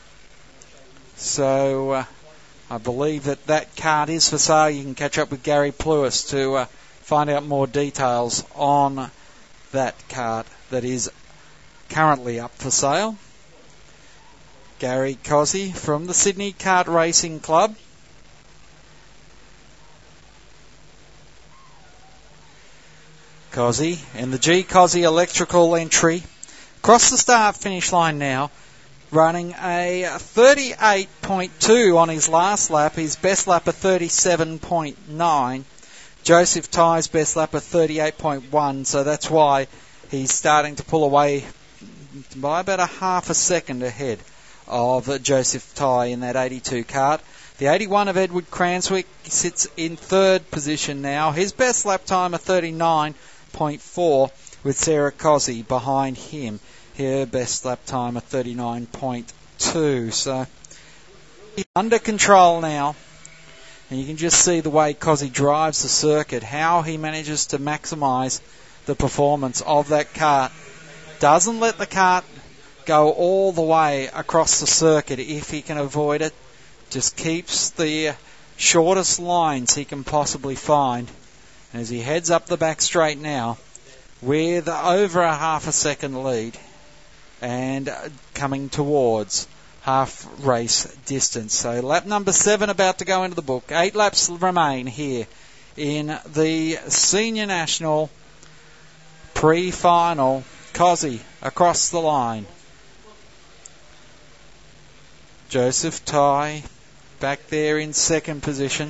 So uh, I believe that that kart is for sale. You can catch up with Gary Plewis to uh, find out more details on that kart that is currently up for sale. Gary Cozzi from the Sydney Kart Racing Club. Cozzi and the G Cozzi electrical entry. Across the start finish line now, running a thirty-eight point two on his last lap. His best lap of thirty-seven point nine. Joseph Tighe's best lap of thirty-eight point one, so that's why he's starting to pull away by about a half a second ahead of Joseph Tighe in that eighty-two kart. The eighty-one of Edward Cranswick sits in third position now. His best lap time of thirty-nine point four, with Sarah Cozzi behind him. Her best lap time of thirty-nine point two. So he's under control now. And you can just see the way Cozzi drives the circuit, how he manages to maximise the performance of that kart. Doesn't let the kart go all the way across the circuit if he can avoid it. Just keeps the shortest lines he can possibly find. And as he heads up the back straight now, with over a half a second lead, and coming towards half race distance. So lap number seven about to go into the book. Eight laps remain here in the Senior National pre-final. Cozzy across the line. Joseph Ty back there in second position.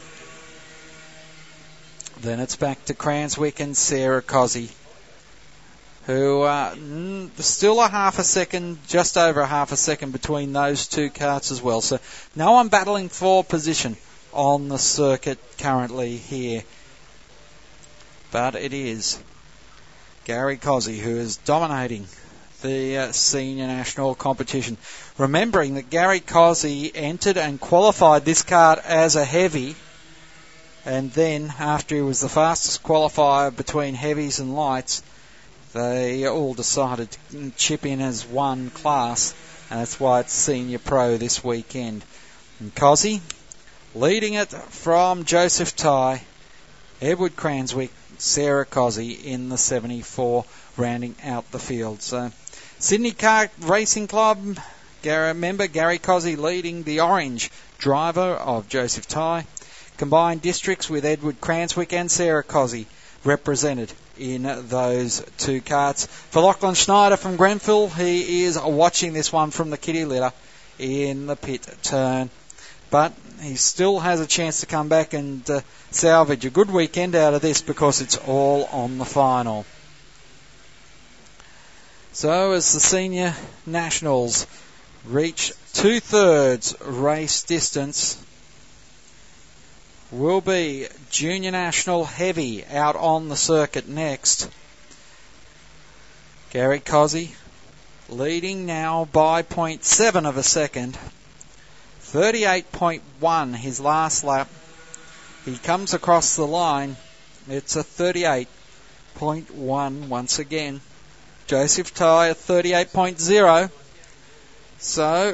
Then it's back to Cranswick and Sarah Cozzy, who uh, mm, still a half a second, just over a half a second between those two carts as well. So no one battling for position on the circuit currently here. But it is Gary Cozzy who is dominating the uh, Senior National competition. Remembering that Gary Cozzy entered and qualified this kart as a heavy, and then after he was the fastest qualifier between heavies and lights, they all decided to chip in as one class, and that's why it's Senior Pro this weekend. And Cozzy leading it from Joseph Ty, Edward Cranswick, Sarah Cozzy in the seventy-four, rounding out the field. So Sydney Kart Racing Club, Gary, member Gary Cozzy leading the orange driver of Joseph Ty. Combined districts with Edward Cranswick and Sarah Cozzy represented in those two karts. For Lachlan Schneider from Grenfell, he is watching this one from the kitty litter in the pit turn. But he still has a chance to come back and uh, salvage a good weekend out of this, because it's all on the final. So as the Senior Nationals reach two-thirds race distance, will be Junior National Heavy out on the circuit next. Gary Cozzy leading now by zero point seven of a second. thirty-eight point one his last lap. He comes across the line. It's a thirty-eight point one once again. Joseph Ty at thirty-eight point oh. So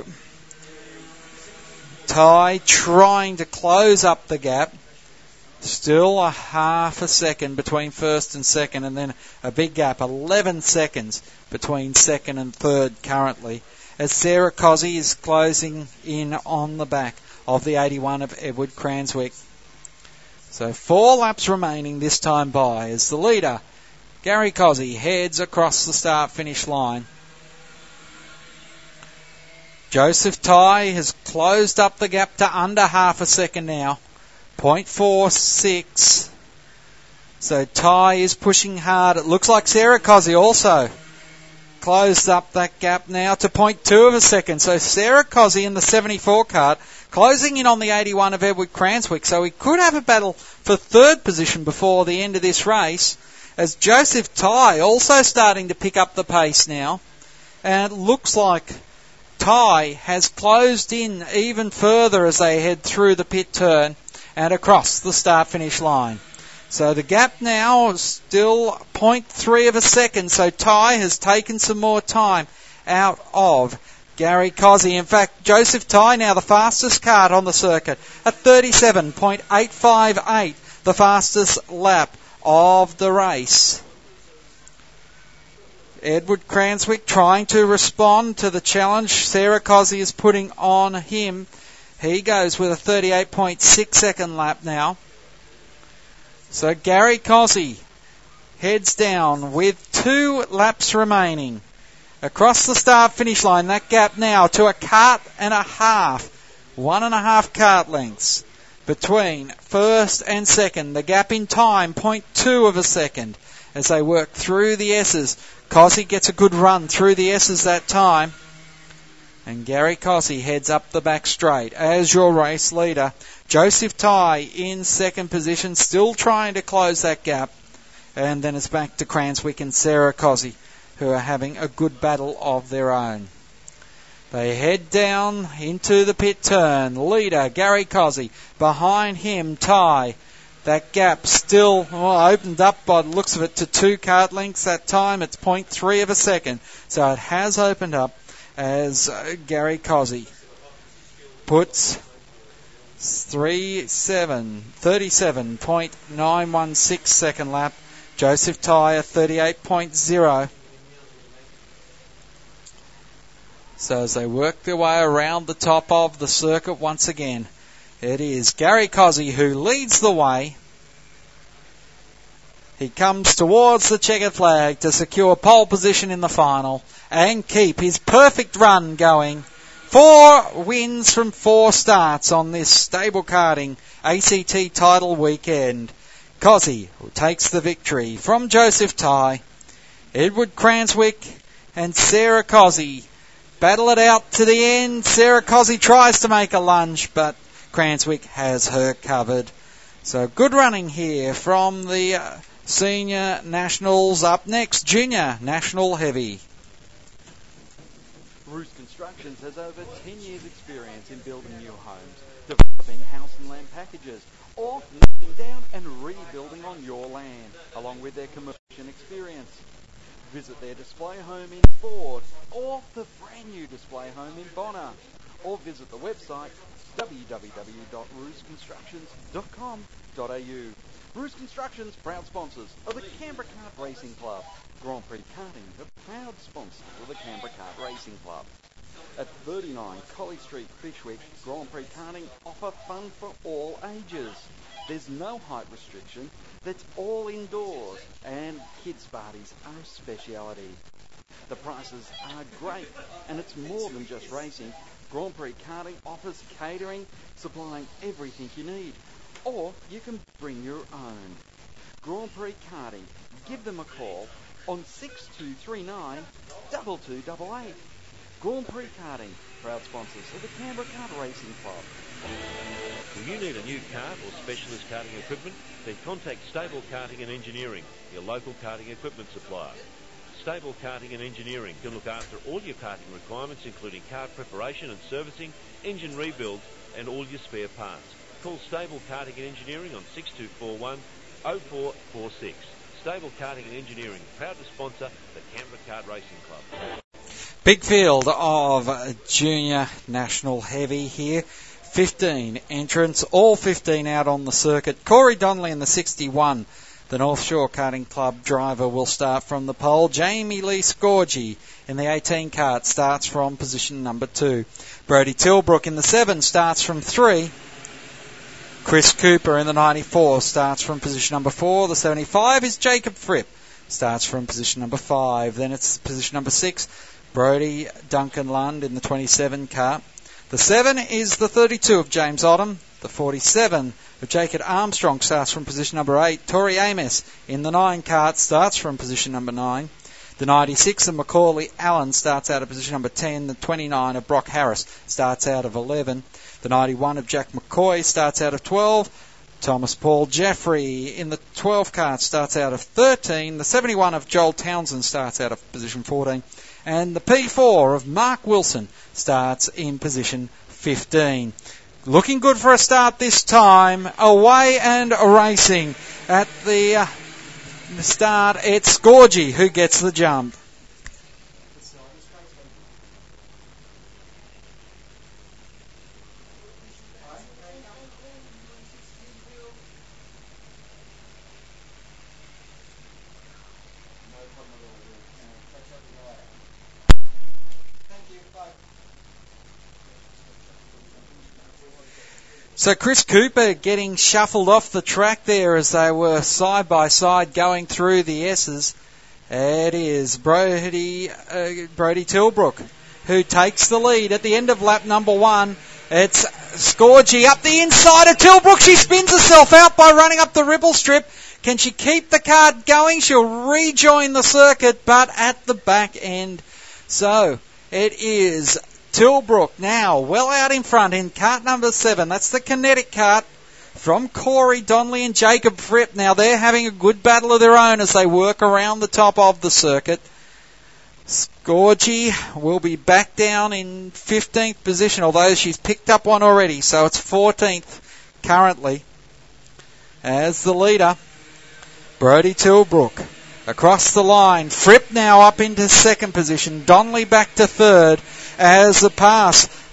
Ty trying to close up the gap. Still a half a second between first and second, and then a big gap, eleven seconds between second and third currently, as Sarah Cozzy is closing in on the back of the eighty-one of Edward Cranswick. So four laps remaining this time by, as the leader, Gary Cozzy, heads across the start-finish line. Joseph Ty has closed up the gap to under half a second now. zero point four six. So Ty is pushing hard. It looks like Sarah Cozzy also closed up that gap now to zero point two of a second. So Sarah Cozzy in the seventy-four kart closing in on the eighty-one of Edward Cranswick. So we could have a battle for third position before the end of this race, as Joseph Ty also starting to pick up the pace now. And it looks like Ty has closed in even further as they head through the pit turn and across the start-finish line. So the gap now is still zero point three of a second, so Ty has taken some more time out of Gary Cozzy. In fact, Joseph Ty now the fastest kart on the circuit at thirty-seven point eight five eight, the fastest lap of the race. Edward Cranswick trying to respond to the challenge Sarah Cozzy is putting on him. He goes with a thirty-eight point six second lap now. So Gary Cozzy heads down with two laps remaining. Across the start-finish line, that gap now to a kart and a half. One and a half kart lengths between first and second. The gap in time, zero point two of a second as they work through the S's. Cozzy gets a good run through the S's that time. And Gary Cozzy heads up the back straight as your race leader. Joseph Ty in second position, still trying to close that gap. And then it's back to Cranswick and Sarah Cozzy, who are having a good battle of their own. They head down into the pit turn. Leader, Gary Cozzy. Behind him, Ty. That gap still well, opened up by the looks of it to two kart lengths that time. It's zero point three of a second. So it has opened up as uh, Gary Cozzy puts thirty-seven point nine one six second lap. Joseph Ty at thirty-eight point oh. So as they work their way around the top of the circuit once again, it is Gary Cozzi who leads the way. He comes towards the checkered flag to secure pole position in the final and keep his perfect run going. Four wins from four starts on this stable karting A C T title weekend. Cozzi takes the victory from Joseph Ty. Edward Cranswick and Sarah Cozzi battle it out to the end. Sarah Cozzi tries to make a lunge, but Cranswick has her covered. So good running here from the uh, senior nationals. Up next, junior national heavy. Bruce Constructions has over ten years experience in building new homes, developing house and land packages, or knocking down and rebuilding on your land, along with their commercial experience. Visit their display home in Ford or the brand new display home in Bonner, or visit the website w w w dot roos constructions dot com dot a u. Roos Constructions, proud sponsors of the Canberra Kart Racing Club. Grand Prix Karting, the proud sponsors of the Canberra Kart Racing Club. At thirty-nine Collie Street, Fyshwick, Grand Prix Karting offer fun for all ages. There's no height restriction, that's all indoors, and kids' parties are a speciality. The prices are great, and it's more than just racing. Grand Prix Karting offers catering, supplying everything you need, or you can bring your own. Grand Prix Karting, give them a call on six two three nine, two two eight eight. Grand Prix Karting, proud sponsors of the Canberra Kart Racing Club. Will you need a new kart or specialist karting equipment? Then contact Stable Karting and Engineering, your local karting equipment supplier. Stable Karting and Engineering can look after all your karting requirements, including kart preparation and servicing, engine rebuilds, and all your spare parts. Call Stable Karting and Engineering on six two four one, oh four four six. Stable Karting and Engineering, proud to sponsor the Canberra Kart Racing Club. Big field of junior national heavy here. fifteen entrants, all fifteen out on the circuit. Corey Donnelly in the sixty-one, the North Shore Karting Club driver, will start from the pole. Jamie Lee Scorgi in the eighteen kart starts from position number two. Brody Tilbrook in the seven starts from three. Chris Cooper in the ninety-four starts from position number four. The seventy-five is Jacob Fripp, starts from position number five. Then it's position number six, Brody Duncan Lund in the twenty-seven kart. The seven is the thirty-two of James Oddham. The forty-seven of Jacob Armstrong starts from position number eight. Tori Amos in the nine kart starts from position number nine. The ninety-six of Macaulay Allen starts out of position number ten. The twenty-nine of Brock Harris starts out of eleven. The ninety-one of Jack McCoy starts out of twelve. Thomas Paul Jeffrey in the twelve kart starts out of thirteen. The seventy-one of Joel Townsend starts out of position fourteen. And the P four of Mark Wilson starts in position fifteen. Looking good for a start this time. Away and racing at the uh, start. It's Scorgi who gets the jump. So Chris Cooper getting shuffled off the track there as they were side by side going through the S's. It is Brody, uh, Brody Tilbrook who takes the lead at the end of lap number one. It's Scorgi up the inside of Tilbrook. She spins herself out by running up the ripple strip. Can she keep the kart going? She'll rejoin the circuit, but at the back end. So it is Tilbrook now well out in front in kart number seven. That's the kinetic kart from Corey Donnelly and Jacob Fripp. Now they're having a good battle of their own as they work around the top of the circuit. Scorgi will be back down in fifteenth position, although she's picked up one already, so it's fourteenth currently. As the leader, Brody Tilbrook across the line. Fripp now up into second position. Donnelly back to third as the pass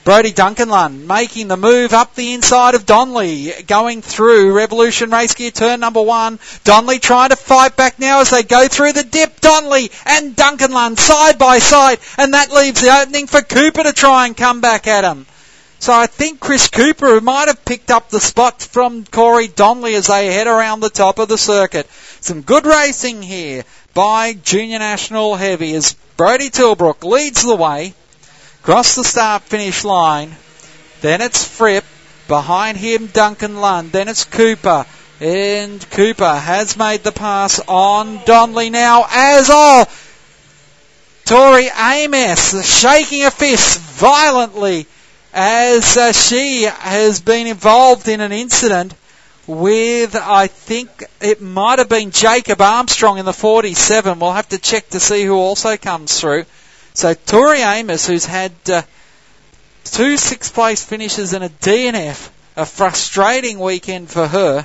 Brody Duncanlund making the move up the inside of Donnelly, going through Revolution Race Gear turn number one. Donnelly trying to fight back now as they go through the dip. Donnelly and Duncanlund side by side, and that leaves the opening for Cooper to try and come back at him. So I think Chris Cooper might have picked up the spot from Corey Donnelly as they head around the top of the circuit. Some good racing here by Junior National Heavy as Brody Tilbrook leads the way. Across the start-finish line. Then it's Fripp. Behind him, Duncanlund. Then it's Cooper. And Cooper has made the pass on Donnelly now. As oh, Tori Amos shaking her fist violently as uh, she has been involved in an incident with, I think it might have been Jacob Armstrong in the forty-seven. We'll have to check to see who also comes through. So Tori Amos, who's had uh, two sixth-place finishes and a D N F, a frustrating weekend for her.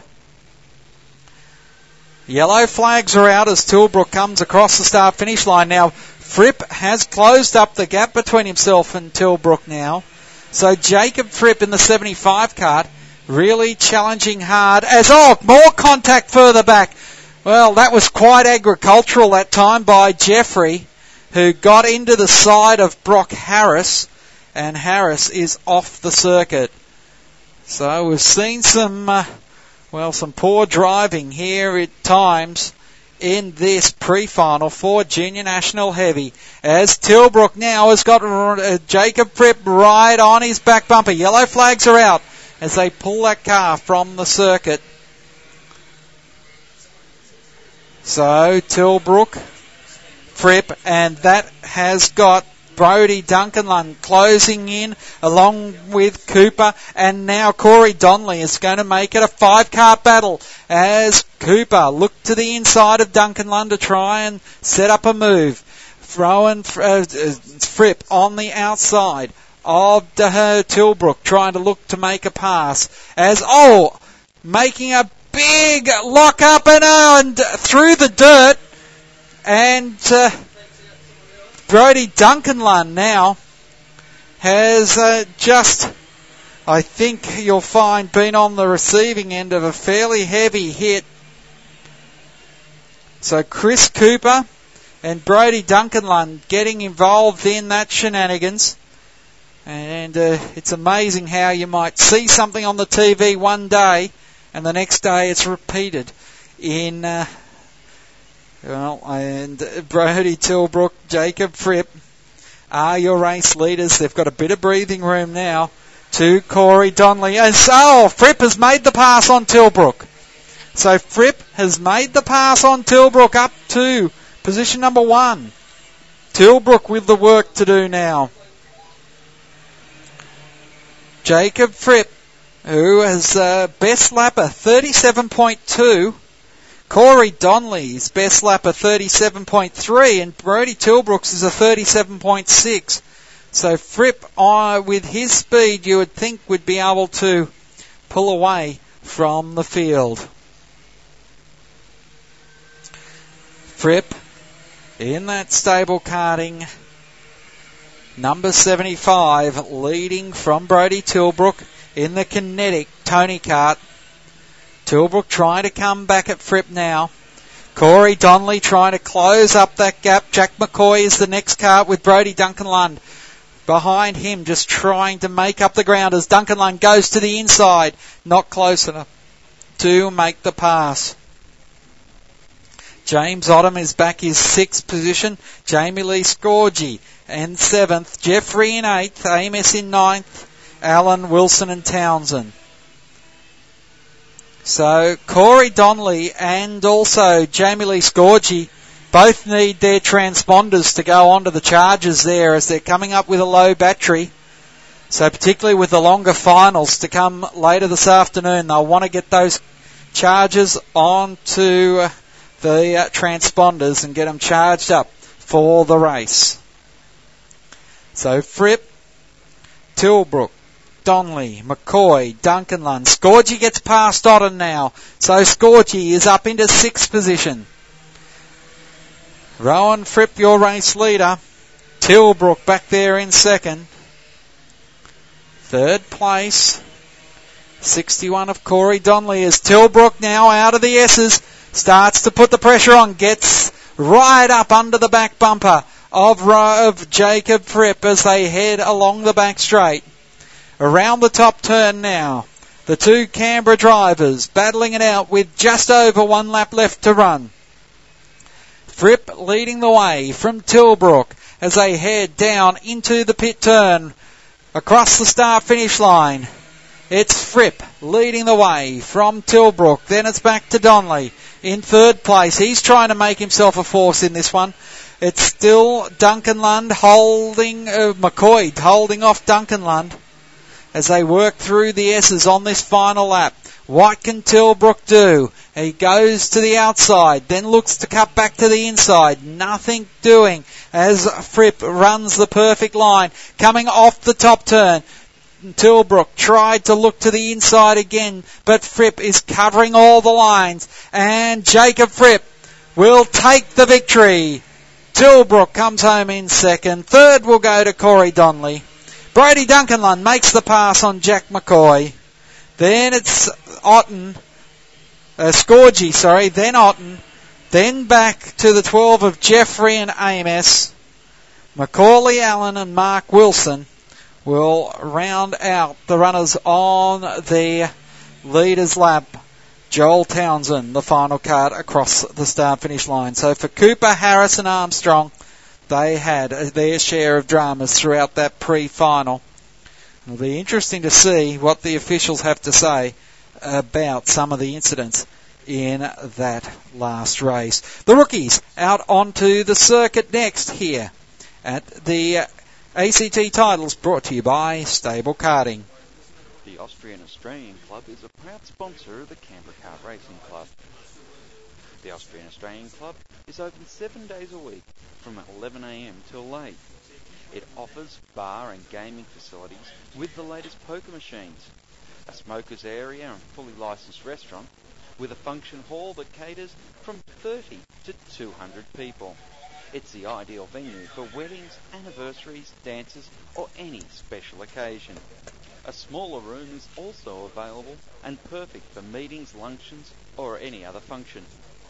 Yellow flags are out as Tilbrook comes across the start-finish line. Now, Fripp has closed up the gap between himself and Tilbrook now. So Jacob Fripp in the seventy-five cart really challenging hard as, oh, more contact further back. Well, that was quite agricultural that time by Jeffrey, who got into the side of Brock Harris, and Harris is off the circuit. So we've seen some, uh, well, some poor driving here at times in this pre-final for Junior National Heavy, as Tilbrook now has got uh, Jacob Fripp right on his back bumper. Yellow flags are out as they pull that car from the circuit. So Tilbrook, Fripp, and that has got Brody Duncanlund closing in along with Cooper, and now Corey Donnelly is going to make it a five-car battle as Cooper looked to the inside of Duncanlund to try and set up a move. Rowan uh, Fripp on the outside of her Tilbrook trying to look to make a pass as, oh, making a big lock up and, uh, and through the dirt. And uh, Brody Duncanlund now has uh, just, I think you'll find, been on the receiving end of a fairly heavy hit. So Chris Cooper and Brody Duncanlund getting involved in that shenanigans. And uh, it's amazing how you might see something on the T V one day and the next day it's repeated in... Uh, Well, and Brody Tilbrook, Jacob Fripp are your race leaders. They've got a bit of breathing room now to Corey Donnelly. And so Fripp has made the pass on Tilbrook. So Fripp has made the pass on Tilbrook up to position number one. Tilbrook with the work to do now. Jacob Fripp, who has uh, best lapper thirty-seven point two. Corey Donnelly's best lapper thirty-seven point three, and Brody Tilbrook's is a thirty-seven point six. So Fripp, uh, with his speed, you would think would be able to pull away from the field. Fripp in that stable karting, number seventy-five, leading from Brody Tilbrook in the Kinetic Tony kart. Tilbrook trying to come back at Fripp now. Corey Donnelly trying to close up that gap. Jack McCoy is the next kart with Brody Duncanlund behind him, just trying to make up the ground as Duncanlund goes to the inside. Not close enough to make the pass. James Odom is back his sixth position. Jamie Lee Scorgi in seventh. Jeffrey in eighth. Amos in ninth. Allen, Wilson and Townsend. So Corey Donnelly and also Jamie Lee Scorgi both need their transponders to go onto the chargers there as they're coming up with a low battery. So particularly with the longer finals to come later this afternoon, they'll want to get those chargers onto the uh, transponders and get them charged up for the race. So Fripp, Tilbrook, Donnelly, McCoy, Duncanlund. Scorgi gets past Otten now. So Scorgi is up into sixth position. Rowan Fripp, your race leader. Tilbrook back there in second. Third place, sixty-one of Corey Donnelly, as Tilbrook now out of the S's, starts to put the pressure on, gets right up under the back bumper of, of Jacob Fripp as they head along the back straight. Around the top turn now, the two Canberra drivers battling it out with just over one lap left to run. Fripp leading the way from Tilbrook as they head down into the pit turn. Across the start-finish line, it's Fripp leading the way from Tilbrook. Then it's back to Donnelly in third place. He's trying to make himself a force in this one. It's still Duncan Lund holding, uh, McCoy holding off Duncan Lund as they work through the S's on this final lap. What can Tilbrook do? He goes to the outside, then looks to cut back to the inside. Nothing doing as Fripp runs the perfect line. Coming off the top turn, Tilbrook tried to look to the inside again, but Fripp is covering all the lines. And Jacob Fripp will take the victory. Tilbrook comes home in second. Third will go to Corey Donnelly. Brady Duncanlund makes the pass on Jack McCoy. Then it's Otten, uh, Scorgie, sorry, then Otten. Then back to the twelve of Jeffrey and Amos. Macaulay Allen and Mark Wilson will round out the runners on the leaders lap. Joel Townsend, the final card across the start-finish line. So for Cooper, Harris and Armstrong, they had their share of dramas throughout that pre-final. It'll be interesting to see what the officials have to say about some of the incidents in that last race. The rookies out onto the circuit next here at the A C T titles, brought to you by Stable Karting. The Austrian Australian Club is a proud sponsor of the Canberra Kart Racing Club. The Austrian Australian Club is open seven days a week from eleven a m till late. It offers bar and gaming facilities with the latest poker machines, a smokers area and fully licensed restaurant with a function hall that caters from thirty to two hundred people. It's the ideal venue for weddings, anniversaries, dances or any special occasion. A smaller room is also available and perfect for meetings, luncheons or any other function.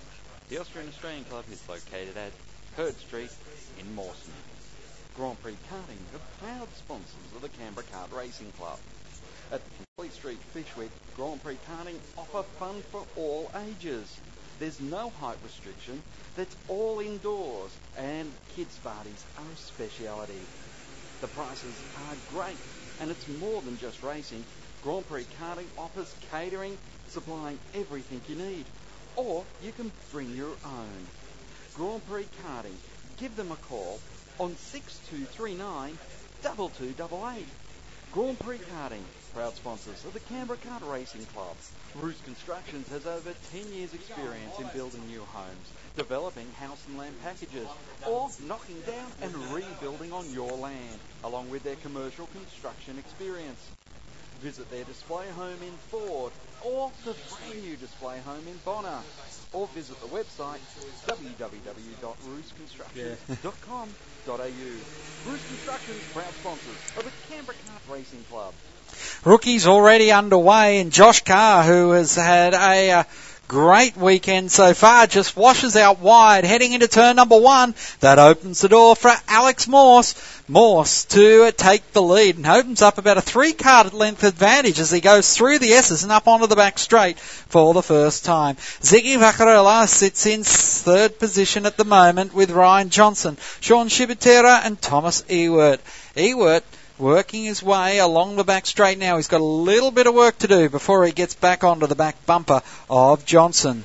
The Austrian Australian Club is located at Hurd Street in Mawson. Grand Prix Karting are proud sponsors of the Canberra Kart Racing Club. At the Complete Street Fishwick, Grand Prix Karting offer fun for all ages. There's no height restriction, that's all indoors, and kids' parties are a speciality. The prices are great, and it's more than just racing. Grand Prix Karting offers catering, supplying everything you need, or you can bring your own. Grand Prix Karting, give them a call on six two three nine, two two eight eight. Grand Prix Karting, proud sponsors of the Canberra Kart Racing Club. Roost Constructions has over ten years experience in building new homes, developing house and land packages, or knocking down and rebuilding on your land, along with their commercial construction experience. Visit their display home in Ford, or the brand new display home in Bonner, or visit the website w w w dot roost constructions dot com dot a u. Roost Constructions, proud sponsors of the Canberra Kart Racing Club. Rookies already underway, and Josh Carr, who has had a uh, great weekend so far, just washes out wide, heading into turn number one. That opens the door for Alex Morse. Morse to uh, take the lead and opens up about a three-car length advantage as he goes through the S's and up onto the back straight for the first time. Ziggy Vaccarella sits in third position at the moment with Ryan Johnson, Sean Shibutera and Thomas Ewert. Ewert working his way along the back straight now. He's got a little bit of work to do before he gets back onto the back bumper of Johnson.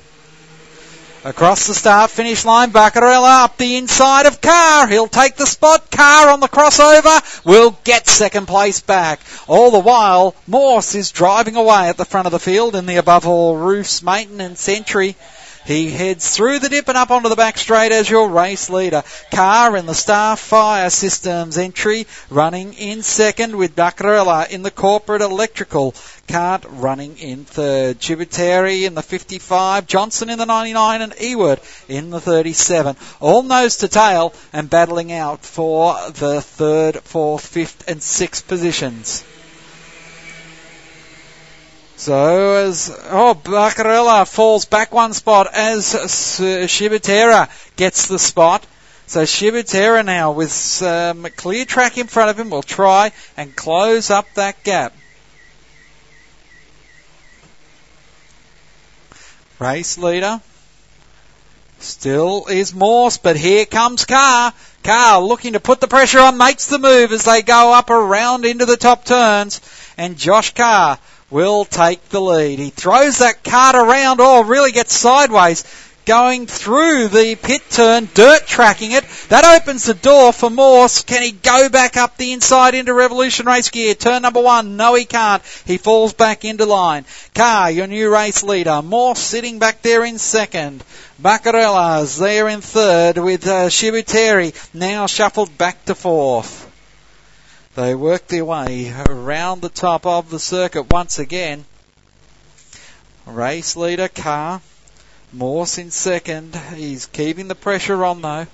Across the start-finish line, Baccarella up the inside of Carr. He'll take the spot. Carr on the crossover will get second place back. All the while, Morse is driving away at the front of the field in the above all roofs maintenance entry. He heads through the dip and up onto the back straight as your race leader. Carr in the Star Fire Systems entry, running in second with Baccarella in the Corporate Electrical cart running in third. Chibuteri in the fifty-five, Johnson in the ninety-nine and Ewert in the thirty-seven. All nose to tail and battling out for the third, fourth, fifth and sixth positions. So as, oh, Baccarella falls back one spot as uh, Shibutera gets the spot. So Shibutera now with um, clear track in front of him will try and close up that gap. Race leader still is Morse, but here comes Carr. Carr looking to put the pressure on, makes the move as they go up around into the top turns, and Josh Carr will take the lead. He throws that cart around, or really gets sideways, going through the pit turn, dirt tracking it. That opens the door for Morse. Can he go back up the inside into Revolution Race Gear? Turn number one. No, he can't. He falls back into line. Carr, your new race leader. Morse sitting back there in second. Baccarella's there in third with uh, Shibuteri now shuffled back to fourth. They work their way around the top of the circuit once again. Race leader Carr. Morse in second. He's keeping the pressure on though.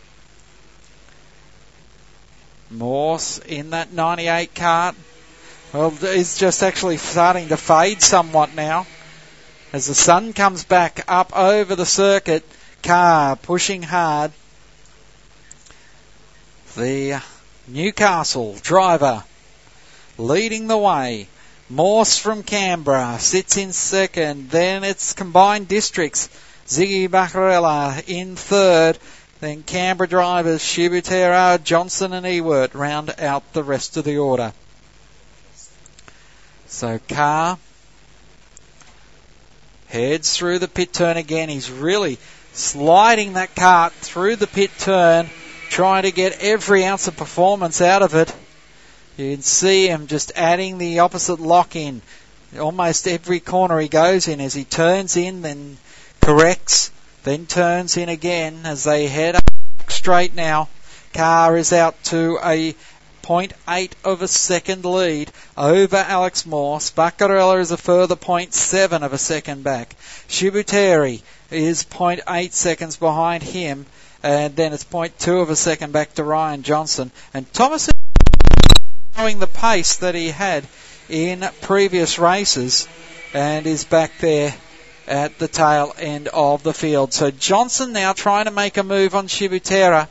Morse in that ninety-eight cart. Well, he's just actually starting to fade somewhat now. As the sun comes back up over the circuit, Carr pushing hard. The Newcastle driver leading the way. Morse from Canberra sits in second. Then it's combined districts. Ziggy Baccarella in third. Then Canberra drivers Shibutera, Johnson and Ewert round out the rest of the order. So Carr heads through the pit turn again. He's really sliding that cart through the pit turn, trying to get every ounce of performance out of it. You can see him just adding the opposite lock in. Almost every corner he goes in as he turns in, then corrects, then turns in again as they head up straight now. Carr is out to a zero point eight of a second lead over Alex Morse. Baccarella is a further zero point seven of a second back. Shibuteri is zero point eight seconds behind him, and then it's zero point two of a second back to Ryan Johnson. And Thomas is showing the pace that he had in previous races and is back there at the tail end of the field. So Johnson now trying to make a move on Shibutera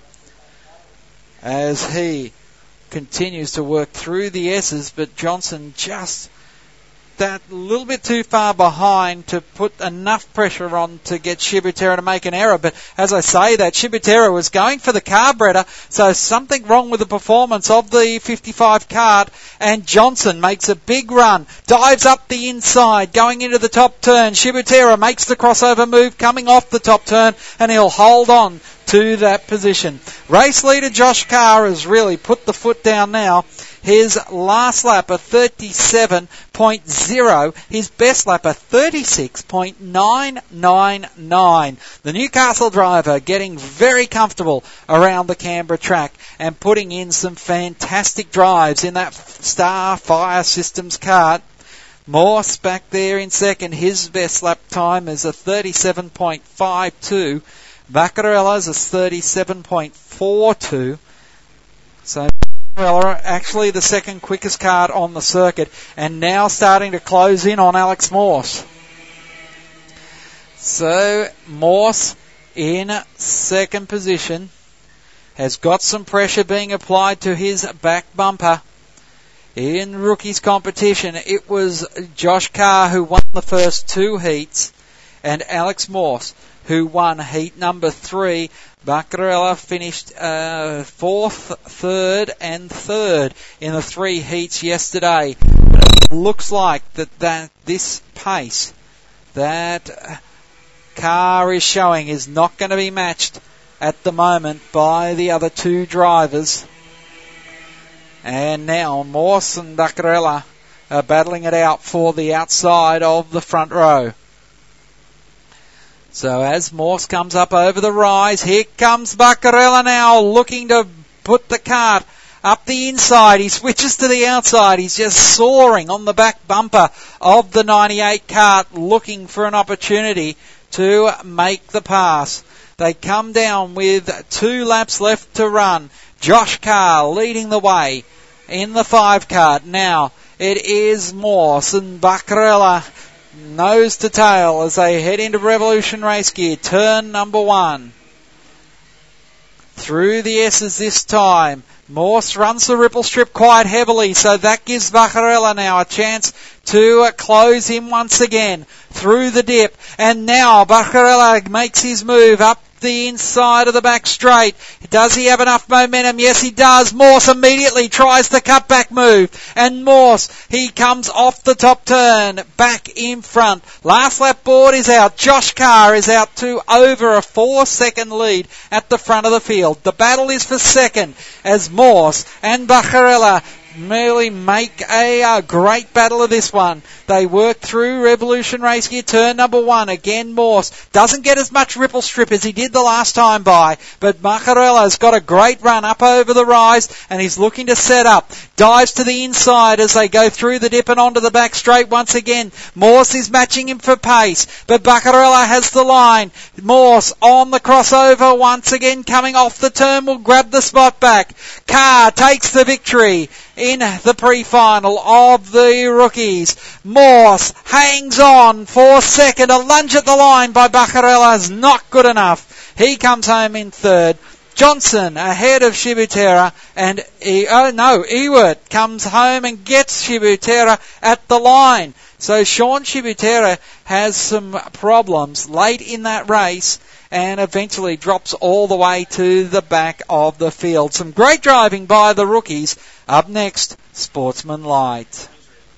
as he continues to work through the S's, but Johnson just that little bit too far behind to put enough pressure on to get Shibutera to make an error. But as I say that, Shibutera was going for the carburetor, so something wrong with the performance of the fifty-five cart, and Johnson makes a big run, dives up the inside, going into the top turn. Shibutera makes the crossover move coming off the top turn, and he'll hold on to that position. Race leader Josh Carr has really put the foot down now. His last lap a thirty-seven point oh, his best lap a thirty-six point nine nine nine. The Newcastle driver getting very comfortable around the Canberra track and putting in some fantastic drives in that Star Fire Systems kart. Morse back there in second. His best lap time is a thirty-seven point five two. Baccarella's is thirty-seven point four two. So actually the second quickest card on the circuit, and now starting to close in on Alex Morse. So Morse in second position has got some pressure being applied to his back bumper. In rookies competition, it was Josh Carr who won the first two heats and Alex Morse who won heat number three. Baccarella finished uh, fourth, third and third in the three heats yesterday. But it looks like that, that this pace that Carr is showing is not going to be matched at the moment by the other two drivers. And now Morse and Baccarella are battling it out for the outside of the front row. So as Morse comes up over the rise, here comes Baccarella now looking to put the cart up the inside. He switches to the outside. He's just soaring on the back bumper of the ninety-eight cart, looking for an opportunity to make the pass. They come down with two laps left to run. Josh Carr leading the way in the five cart. Now it is Morse and Baccarella nose to tail as they head into Revolution Race Gear, turn number one. Through the S's this time. Morse runs the ripple strip quite heavily, so that gives Baccarella now a chance to uh, close him once again through the dip. And now Baccarella makes his move up the inside of the back straight. Does he have enough momentum? Yes, he does. Morse immediately tries the cutback move. And Morse, he comes off the top turn, back in front. Last lap board is out. Josh Carr is out to over a four-second lead at the front of the field. The battle is for second as Morse and Baccarella merely make a, a great battle of this one. They work through Revolution Race Gear, turn number one. Again, Morse doesn't get as much ripple strip as he did the last time by, but Baccarella's got a great run up over the rise, and he's looking to set up. Dives to the inside as they go through the dip and onto the back straight once again. Morse is matching him for pace, but Baccarella has the line. Morse on the crossover once again, coming off the turn, will grab the spot back. Carr takes the victory in the pre-final of the rookies. Morse hangs on for second. A lunge at the line by Baccarella is not good enough. He comes home in third. Johnson ahead of Shibutera, and e- oh no, Ewert comes home and gets Shibutera at the line. So Sean Shibutera has some problems late in that race and eventually drops all the way to the back of the field. Some great driving by the rookies. Up next, Sportsman Light.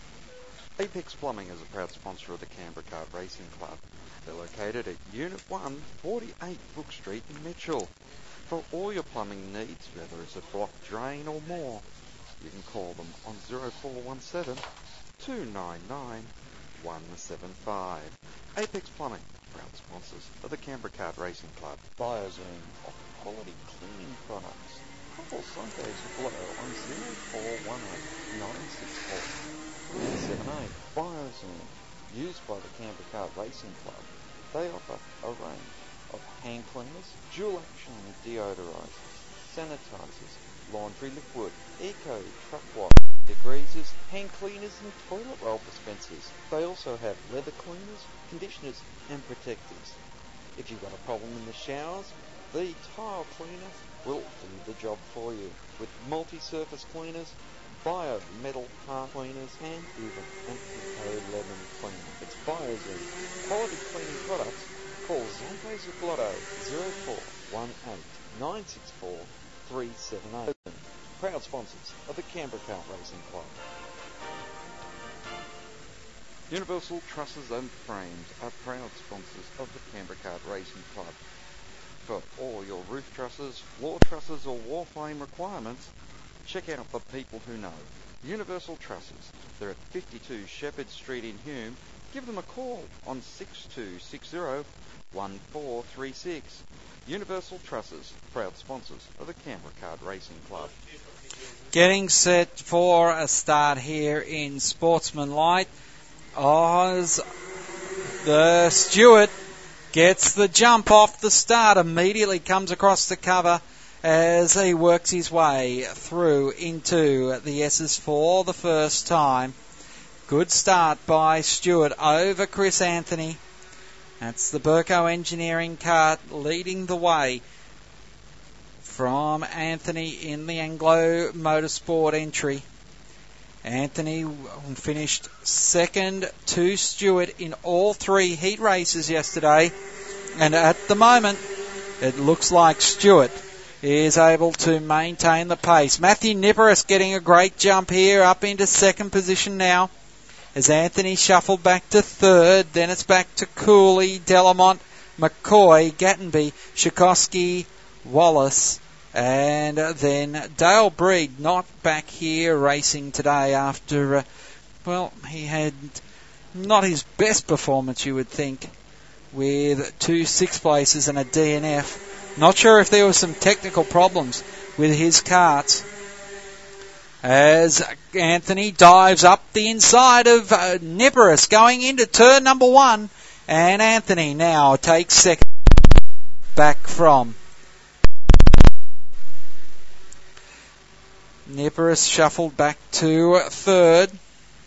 Apex Plumbing is a proud sponsor of the Canberra Kart Racing Club. They're located at Unit one, forty-eight Brook Street in Mitchell. For all your plumbing needs, whether it's a block drain or more, you can call them on zero four one seven, two nine nine, one seven five. Apex Plumbing, proud sponsors of the Canberra Kart Racing Club. Biozone offer quality cleaning products. Call Sundays below on zero four one eight, nine six four, three seven eight. Biozone, used by the Canberra Kart Racing Club. They offer a range of hand cleaners, dual action deodorizers, sanitizers, laundry liquid, eco truck wash, degreasers, hand cleaners and toilet roll dispensers. They also have leather cleaners, conditioners and protectors. If you've got a problem in the showers, the tile cleaner will do the job for you. With multi-surface cleaners, bio-metal car cleaners and even an eco-lemon cleaner. It's Biozone. Quality cleaning products. Call Zonte Zuclotto zero four one eight, nine six four, three seven eight. Proud sponsors of the Canberra Kart Racing Club. Universal Trusses and Frames are proud sponsors of the Canberra Kart Racing Club. For all your roof trusses, floor trusses or wall frame requirements, check out the people who know. Universal Trusses. They're at fifty-two Shepherd Street in Hume. Give them a call on six two six zero, one four three six. Universal Trusses, proud sponsors of the Canberra Kart Racing Club. Getting set for a start here in Sportsman Light. Oz, the Stewart, gets the jump off the start, immediately comes across the cover as he works his way through into the S's for the first time. Good start by Stewart over Chris Anthony. That's the Burco Engineering kart leading the way from Anthony in the Anglo Motorsport entry. Anthony finished second to Stewart in all three heat races yesterday, and at the moment it looks like Stewart is able to maintain the pace. Matthew Niparis getting a great jump here up into second position now as Anthony shuffled back to third. Then it's back to Cooley, Delamont, McCoy, Gattenby, Shikoski, Wallace, and then Dale Breed not back here racing today after, uh, well, he had not his best performance, you would think, with two sixth places and a D N F. Not sure if there were some technical problems with his karts. As Anthony dives up the inside of uh, Niparis going into turn number one. And Anthony now takes second back from Niparis, shuffled back to third.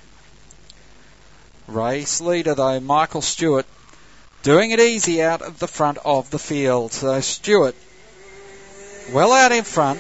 Race leader, though, Michael Stewart, doing it easy out of the front of the field. So Stewart well out in front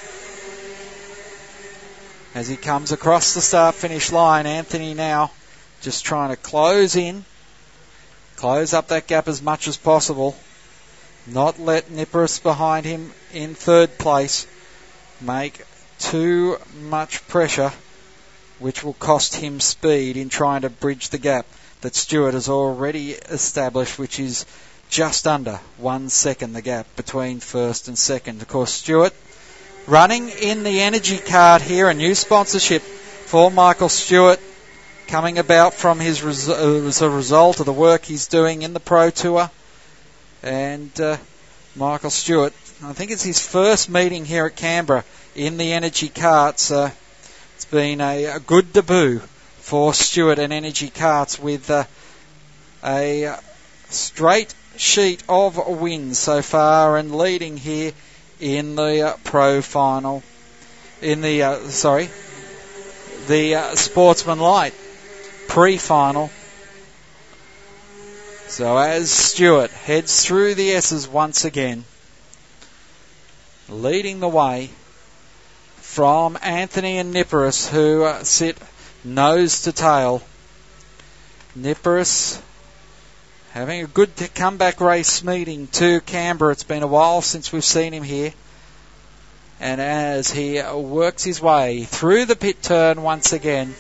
as he comes across the start-finish line. Anthony now just trying to close in, close up that gap as much as possible, not let Nippers behind him in third place make too much pressure, which will cost him speed in trying to bridge the gap that Stewart has already established, which is just under one second, the gap between first and second. Of course, Stewart running in the Energy Card here, a new sponsorship for Michael Stewart, coming about from his res- as a result of the work he's doing in the Pro Tour. And uh, Michael Stewart, I think it's his first meeting here at Canberra in the Energy Carts. Uh, it's been a, a good debut for Stewart and Energy Carts with uh, a straight sheet of wins so far and leading here in the uh, Pro Final, in the, uh, sorry, the uh, Sportsman Light pre-final. So as Stewart heads through the S's once again, leading the way from Anthony and Nippers, who uh, sit nose to tail. Nippers having a good comeback race meeting to Canberra. It's been a while since we've seen him here. And as he works his way through the pit turn once again,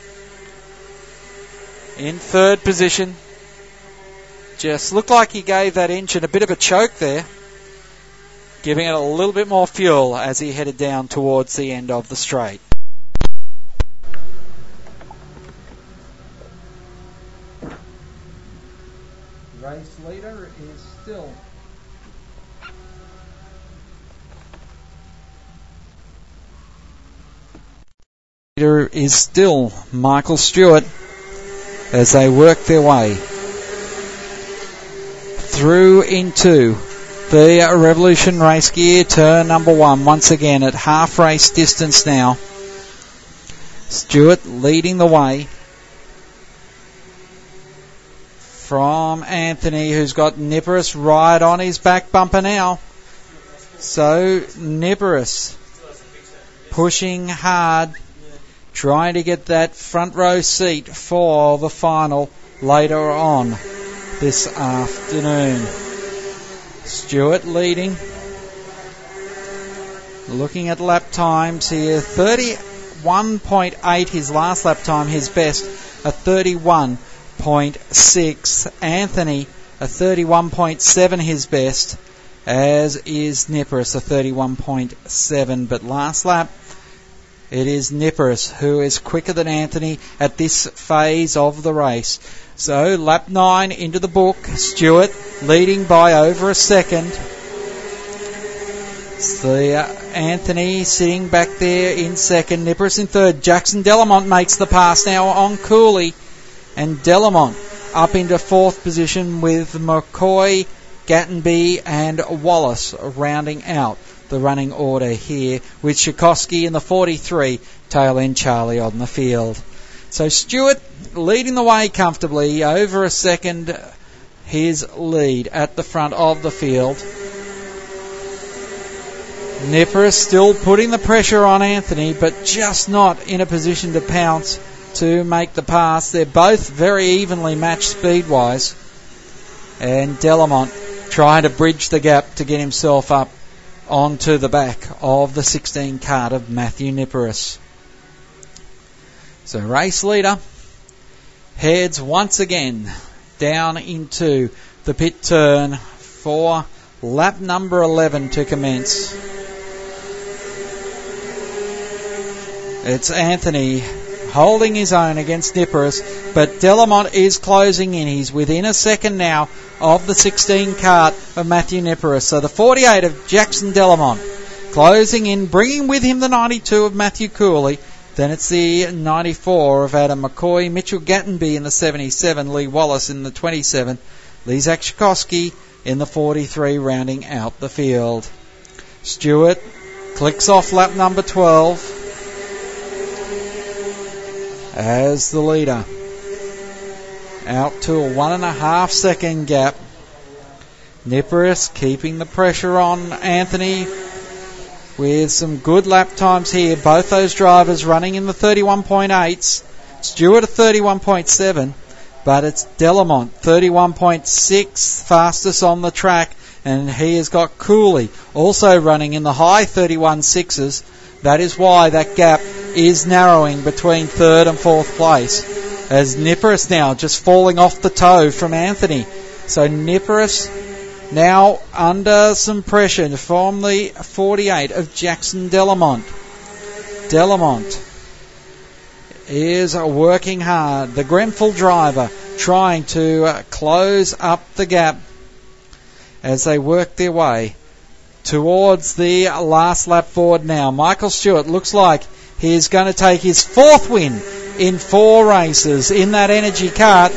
in third position, just looked like he gave that engine a bit of a choke there, giving it a little bit more fuel as he headed down towards the end of the straight. Race leader is still leader is still Michael Stewart as they work their way through into the Revolution Race Gear turn number one, once again at half race distance now. Stewart leading the way from Anthony, who's got Nippers right on his back bumper now. So Nippers pushing hard, trying to get that front row seat for the final later on this afternoon. Stewart leading. Looking at lap times here, thirty-one point eight his last lap time, his best a thirty-one point six. Anthony a thirty-one point seven his best, as is Nippers a thirty-one point seven. But last lap it is Nippers who is quicker than Anthony at this phase of the race. So lap nine into the book. Stewart leading by over a second. It's the uh, Anthony sitting back there in second. Nippers in third. Jackson Delamont makes the pass now on Cooley. And Delamont up into fourth position with McCoy, Gattenby and Wallace rounding out the running order here, with Sikorsky in the forty-three, tail end Charlie on the field. So Stewart leading the way comfortably, over a second his lead at the front of the field. Nippers still putting the pressure on Anthony, but just not in a position to pounce to make the pass. They're both very evenly matched speed-wise. And Delamont trying to bridge the gap to get himself up onto the back of the sixteen cart of Matthew Nippers. So race leader heads once again down into the pit turn for lap number eleven to commence. It's Anthony holding his own against Nippers, but Delamont is closing in. He's within a second now of the sixteen cart of Matthew Nippers. So the forty-eight of Jackson Delamont closing in, bringing with him the ninety-two of Matthew Cooley. Then it's the ninety-four of Adam McCoy, Mitchell Gattenby in the seventy-seven, Lee Wallace in the twenty-seven, Lizak Sikorsky in the forty-three, rounding out the field. Stewart clicks off lap number twelve as the leader. out to a one and a half second gap. Niparis keeping the pressure on Anthony with some good lap times here. Both those drivers running in the thirty-one point eights. Stewart at thirty-one point seven, but it's Delamont, thirty-one point six, fastest on the track, and he has got Cooley also running in the high thirty-one sixes. That is why that gap is narrowing between third and fourth place, as Niparis now just falling off the toe from Anthony. So Niparis now under some pressure from the forty-eight of Jackson Delamont. Delamont is working hard. The Grenfell driver trying to uh, close up the gap as they work their way towards the last lap forward now. Michael Stewart looks like he's going to take his fourth win in four races in that energy kart.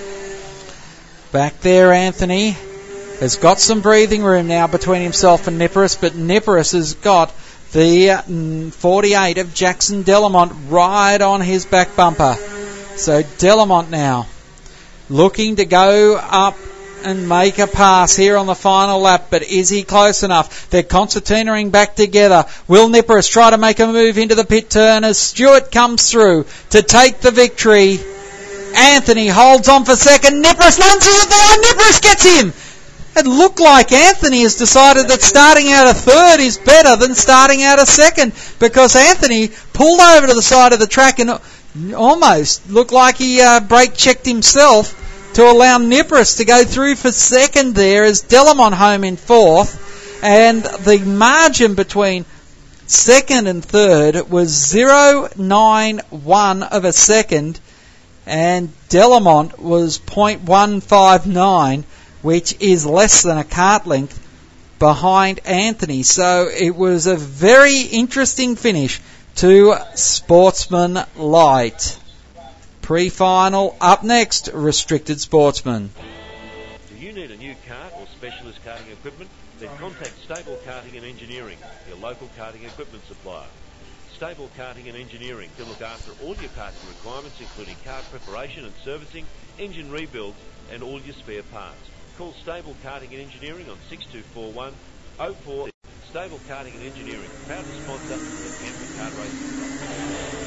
Back there, Anthony has got some breathing room now between himself and Niparis, but Niparis has got the forty-eight of Jackson Delamont right on his back bumper. So Delamont now looking to go up and make a pass here on the final lap, but is he close enough? They're concertinaing back together. Will Niparis try to make a move into the pit turn as Stewart comes through to take the victory? Anthony holds on for second. Niparis lunges at the line. Niparis gets him. It looked like Anthony has decided that starting out of third is better than starting out of second, because Anthony pulled over to the side of the track and almost looked like he uh, brake checked himself to allow Niparis to go through for second there as Delamont home in fourth. And the margin between second and third was zero point nine one of a second, and Delamont was zero point one five nine, which is less than a kart length behind Anthony. So it was a very interesting finish to Sportsman Light. Pre-final up next, Restricted Sportsman. Do you need a new kart or specialist karting equipment? Then contact Stable Karting and Engineering, your local karting equipment supplier. Stable Karting and Engineering can look after all your karting requirements, including kart preparation and servicing, engine rebuilds, and all your spare parts. Call Stable Karting and Engineering on six two four one oh four. Stable Karting and Engineering, proud to sponsor the Canberra Kart Racing Club.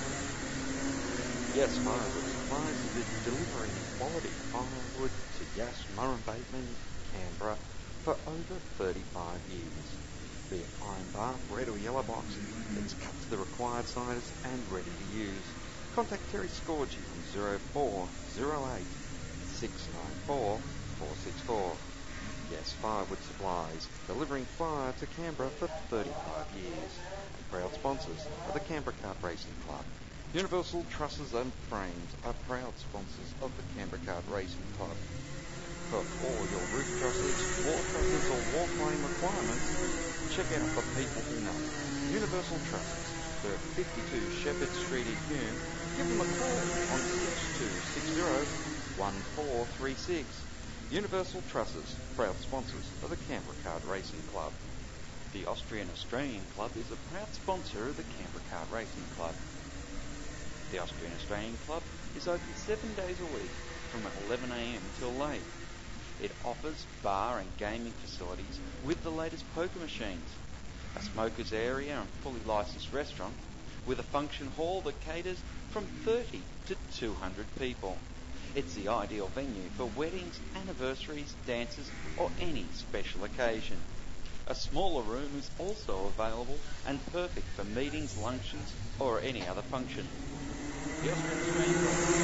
Yes, Firewood Supplies has been delivering quality firewood to Yass, Murray Bateman, Canberra for over thirty-five years. Be it iron bar, red or yellow box, it's cut to the required size and ready to use. Contact Terry Scorgi on zero four zero eight six nine four four six four. Yes, Firewood Supplies, delivering fire to Canberra for thirty-five years. And proud sponsors of the Canberra Kart Racing Club. Universal Trusses and Frames are proud sponsors of the Canberra Kart Racing Club. For all your roof trusses, floor trusses or wall frame requirements, check out the people who know. Universal Trusses, they're at fifty-two Shepherd Street in Hume. Give them a call on six two six zero one four three six. Universal Trusses, proud sponsors of the Canberra Kart Racing Club. The Austrian Australian Club is a proud sponsor of the Canberra Kart Racing Club. The Austrian Australian Club is open seven days a week from eleven a m till late. It offers bar and gaming facilities with the latest poker machines, a smokers area and fully licensed restaurant with a function hall that caters from thirty to two hundred people. It's the ideal venue for weddings, anniversaries, dances or any special occasion. A smaller room is also available and perfect for meetings, luncheons or any other function. The Austrian Australian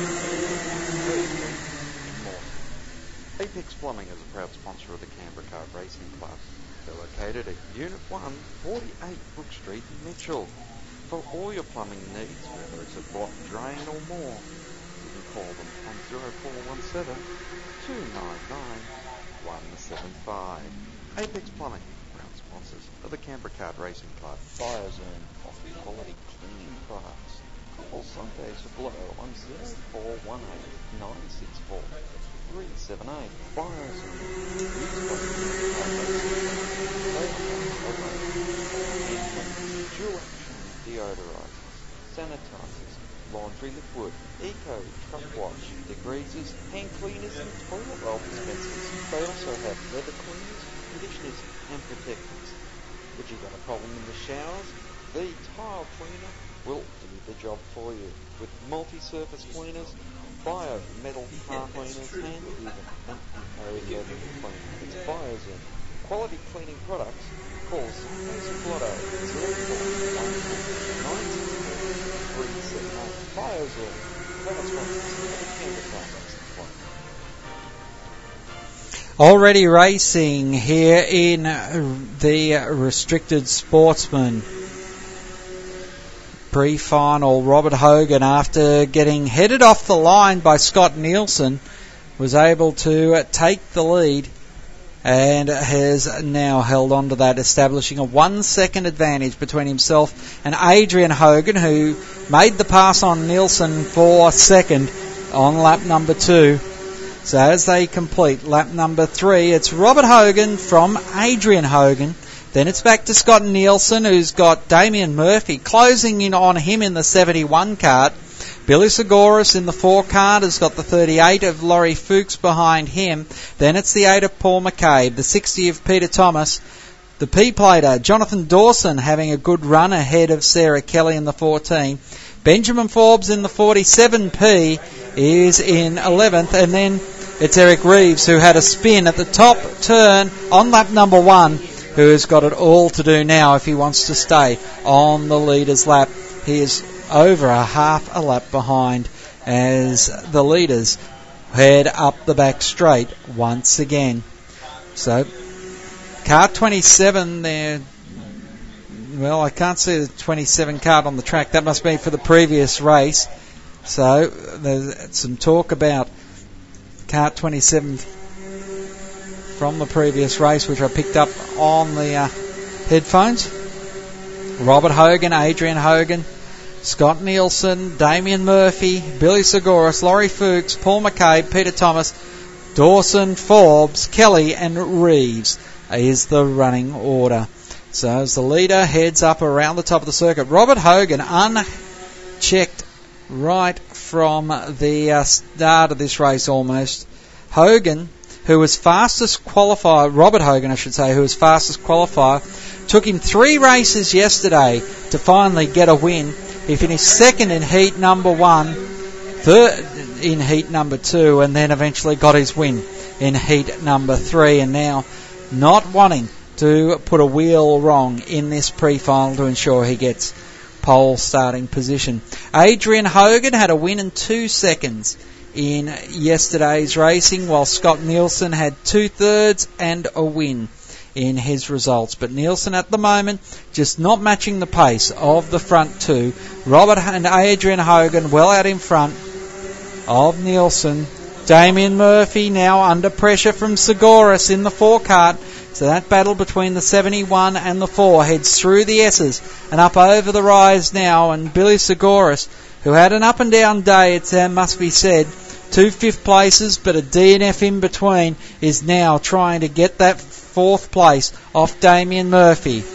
Club in Mawson. Apex Plumbing is a proud sponsor of the Canberra Kart Racing Club. They're located at Unit one, forty-eight Brook Street, Mitchell. For all your plumbing needs, whether it's a block drain or more, you can call them on zero four one seven two nine nine one seven five. Apex Plumbing, proud sponsors of the Canberra Kart Racing Club. Firezone offers quality cleaning products. Call Sundays for Blow on zero four one eight nine six four three seven eight. Firezone. Dual action deodorizers, sanitizers, laundry liquid, eco truck wash, degreasers, products. If you've got a problem in the showers, the tile cleaner will do the job for you. With multi-surface cleaners, bio metal car cleaners, and even an O eleven cleaner. It's Biozen. Quality cleaning products. Call Supremacy Blotto zero four one four nine six four three seven eight. Biozen. Proud sponsors of the Canberra Car Racing Club. Already racing here in the Restricted Sportsman pre-final. Robert Hogan, after getting headed off the line by Scott Nielsen, was able to take the lead and has now held on to that, establishing a one-second advantage between himself and Adrian Hogan, who made the pass on Nielsen for second on lap number two. So as they complete lap number three, it's Robert Hogan from Adrian Hogan. Then it's back to Scott Nielsen, who's got Damien Murphy closing in on him in the seventy-one cart. Billy Segoras in the four cart has got the thirty-eight of Laurie Fuchs behind him. Then it's the eight of Paul McCabe, the sixty of Peter Thomas. The P-plater, Jonathan Dawson, having a good run ahead of Sarah Kelly in the fourteen. Benjamin Forbes in the forty-seven P is in eleventh. And then it's Eric Reeves, who had a spin at the top turn on lap number one, who has got it all to do now if he wants to stay on the leader's lap. He is over a half a lap behind as the leaders head up the back straight once again. So, car twenty-seven there. Well, I can't see the twenty-seven cart on the track. That must be for the previous race. So, there's some talk about car twenty-seven from the previous race, which I picked up on the uh, headphones. Robert Hogan, Adrian Hogan, Scott Nielsen, Damien Murphy, Billy Segoras, Laurie Fuchs, Paul McCabe, Peter Thomas, Dawson, Forbes, Kelly and Reeves is the running order. So as the leader heads up around the top of the circuit, Robert Hogan unchecked right from the uh, start of this race almost. Hogan, who was fastest qualifier, Robert Hogan I should say, who was fastest qualifier, took him three races yesterday to finally get a win. He finished second in heat number one, third in heat number two, and then eventually got his win in heat number three, and now not wanting to put a wheel wrong in this pre-final to ensure he gets pole starting position. Adrian Hogan had a win in two seconds in yesterday's racing, while Scott Nielsen had two thirds and a win in his results. But Nielsen at the moment just not matching the pace of the front two. Robert and Adrian Hogan well out in front of Nielsen. Damien Murphy now under pressure from Segoras in the four cart. So that battle between the seventy-one and the four heads through the S's and up over the rise now. And Billy Segoras, who had an up and down day, it uh, must be said, two fifth places but a D N F in between, is now trying to get that fourth place off Damien Murphy.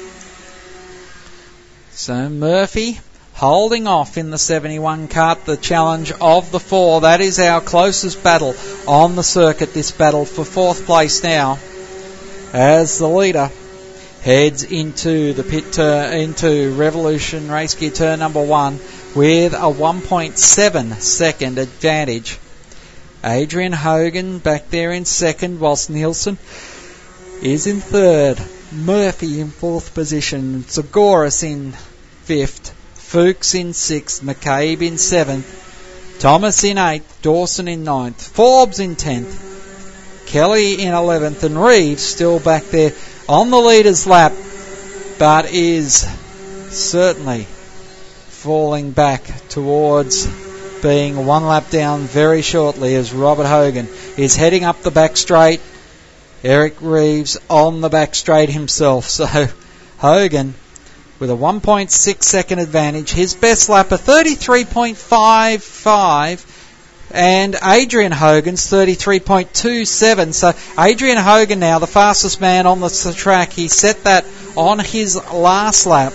So Murphy holding off in the seventy-one cart, the challenge of the four. That is our closest battle on the circuit, this battle for fourth place now, as the leader heads into the pit tur- into Revolution Race Gear turn number one with a one point seven second advantage. Adrian Hogan back there in second, whilst Nielsen is in third. Murphy in fourth position. Segoras in fifth. Fuchs in sixth. McCabe in seventh. Thomas in eighth. Dawson in ninth. Forbes in tenth. Kelly in eleventh. And Reeves still back there on the leader's lap, but is certainly falling back towards being one lap down very shortly as Robert Hogan is heading up the back straight. Eric Reeves on the back straight himself. So Hogan with a one point six second advantage. His best lap a thirty-three point five five, and Adrian Hogan's thirty-three point two seven. So Adrian Hogan now the fastest man on the track. He set that on his last lap.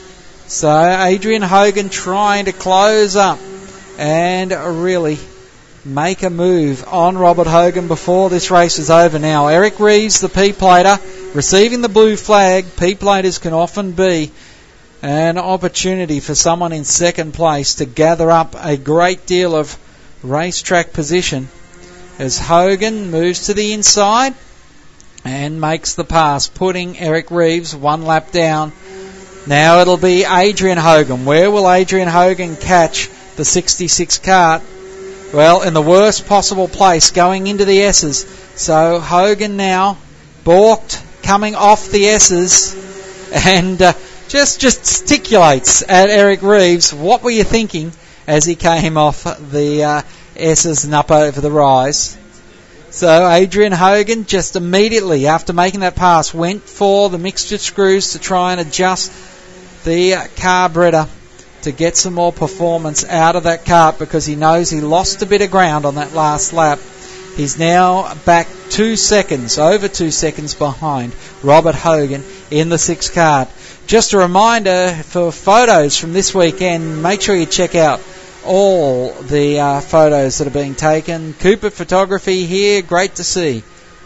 So Adrian Hogan trying to close up and really make a move on Robert Hogan before this race is over now. Eric Reeves, the P-plater, receiving the blue flag. P-platers can often be an opportunity for someone in second place to gather up a great deal of racetrack position as Hogan moves to the inside and makes the pass, putting Eric Reeves one lap down. Now it'll be Adrian Hogan. Where will Adrian Hogan catch the sixty-six kart? Well, in the worst possible place, going into the S's. So Hogan now balked, coming off the S's, and uh, just gesticulates at Eric Reeves. What were you thinking as he came off the uh, S's and up over the rise? So Adrian Hogan just immediately after making that pass went for the mixture screws to try and adjust the carburetor to get some more performance out of that kart, because he knows he lost a bit of ground on that last lap. He's now back two seconds, over two seconds behind Robert Hogan in the sixth kart. Just a reminder for photos from this weekend, make sure you check out all the uh, photos that are being taken. Cooper Photography here, great to see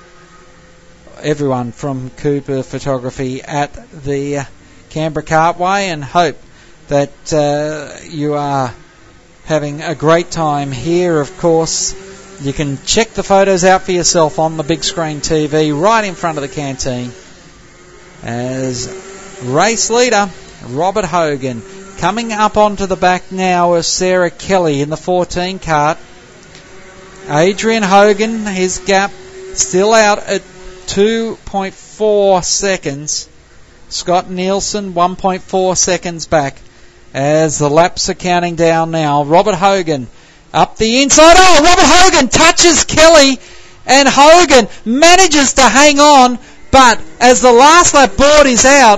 everyone from Cooper Photography at the uh, Canberra Kartway, and hope that uh, you are having a great time here. Of course, you can check the photos out for yourself on the big screen T V right in front of the canteen as race leader Robert Hogan coming up onto the back now is Sarah Kelly in the fourteen kart. Adrian Hogan, his gap still out at two point four seconds. Scott Nielsen one point four seconds back as the laps are counting down now. Robert Hogan up the inside. Oh, Robert Hogan touches Kelly, and Hogan manages to hang on, but as the last lap board is out,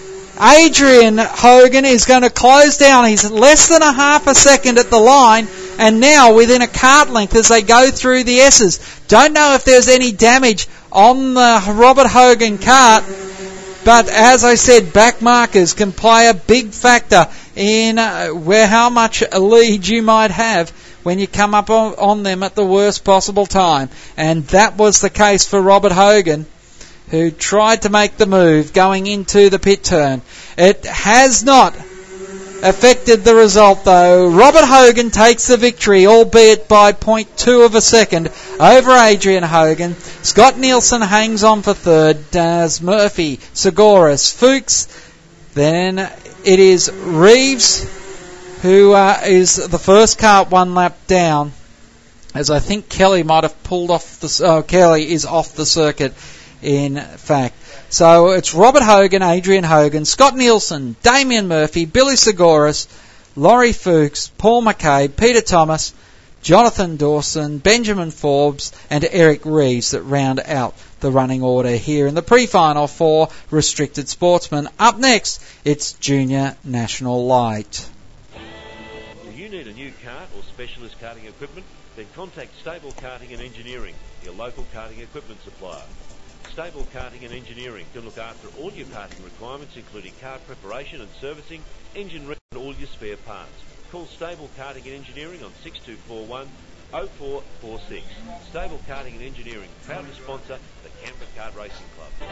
Adrian Hogan is going to close down. He's less than a half a second at the line, and now within a kart length as they go through the S's. Don't know if there's any damage on the Robert Hogan kart, but as I said, back markers can play a big factor in uh, where how much a lead you might have when you come up on, on them at the worst possible time. And that was the case for Robert Hogan, who tried to make the move going into the pit turn. It has not affected the result though. Robert Hogan takes the victory, albeit by point two of a second over Adrian Hogan. Scott Nielsen hangs on for third, as Murphy, Segoras, Fuchs. Then it is Reeves who uh, is the first kart one lap down, as I think Kelly might have pulled off the... Oh, Kelly is off the circuit in fact. So it's Robert Hogan, Adrian Hogan, Scott Nielsen, Damien Murphy, Billy Segoras, Laurie Fuchs, Paul McCabe, Peter Thomas, Jonathan Dawson, Benjamin Forbes and Eric Reeves that round out the running order here in the pre-final for Restricted Sportsmen. Up next, it's Junior National Light. Do you need a new kart or specialist karting equipment? Then contact Stable Karting and Engineering, your local karting equipment supplier. Stable Karting and Engineering can look after all your karting requirements, including kart preparation and servicing, engine repair and all your spare parts. Call Stable Karting and Engineering on six two four one oh four four six. Stable Karting and Engineering, proud to sponsor the Canberra Kart Racing Club.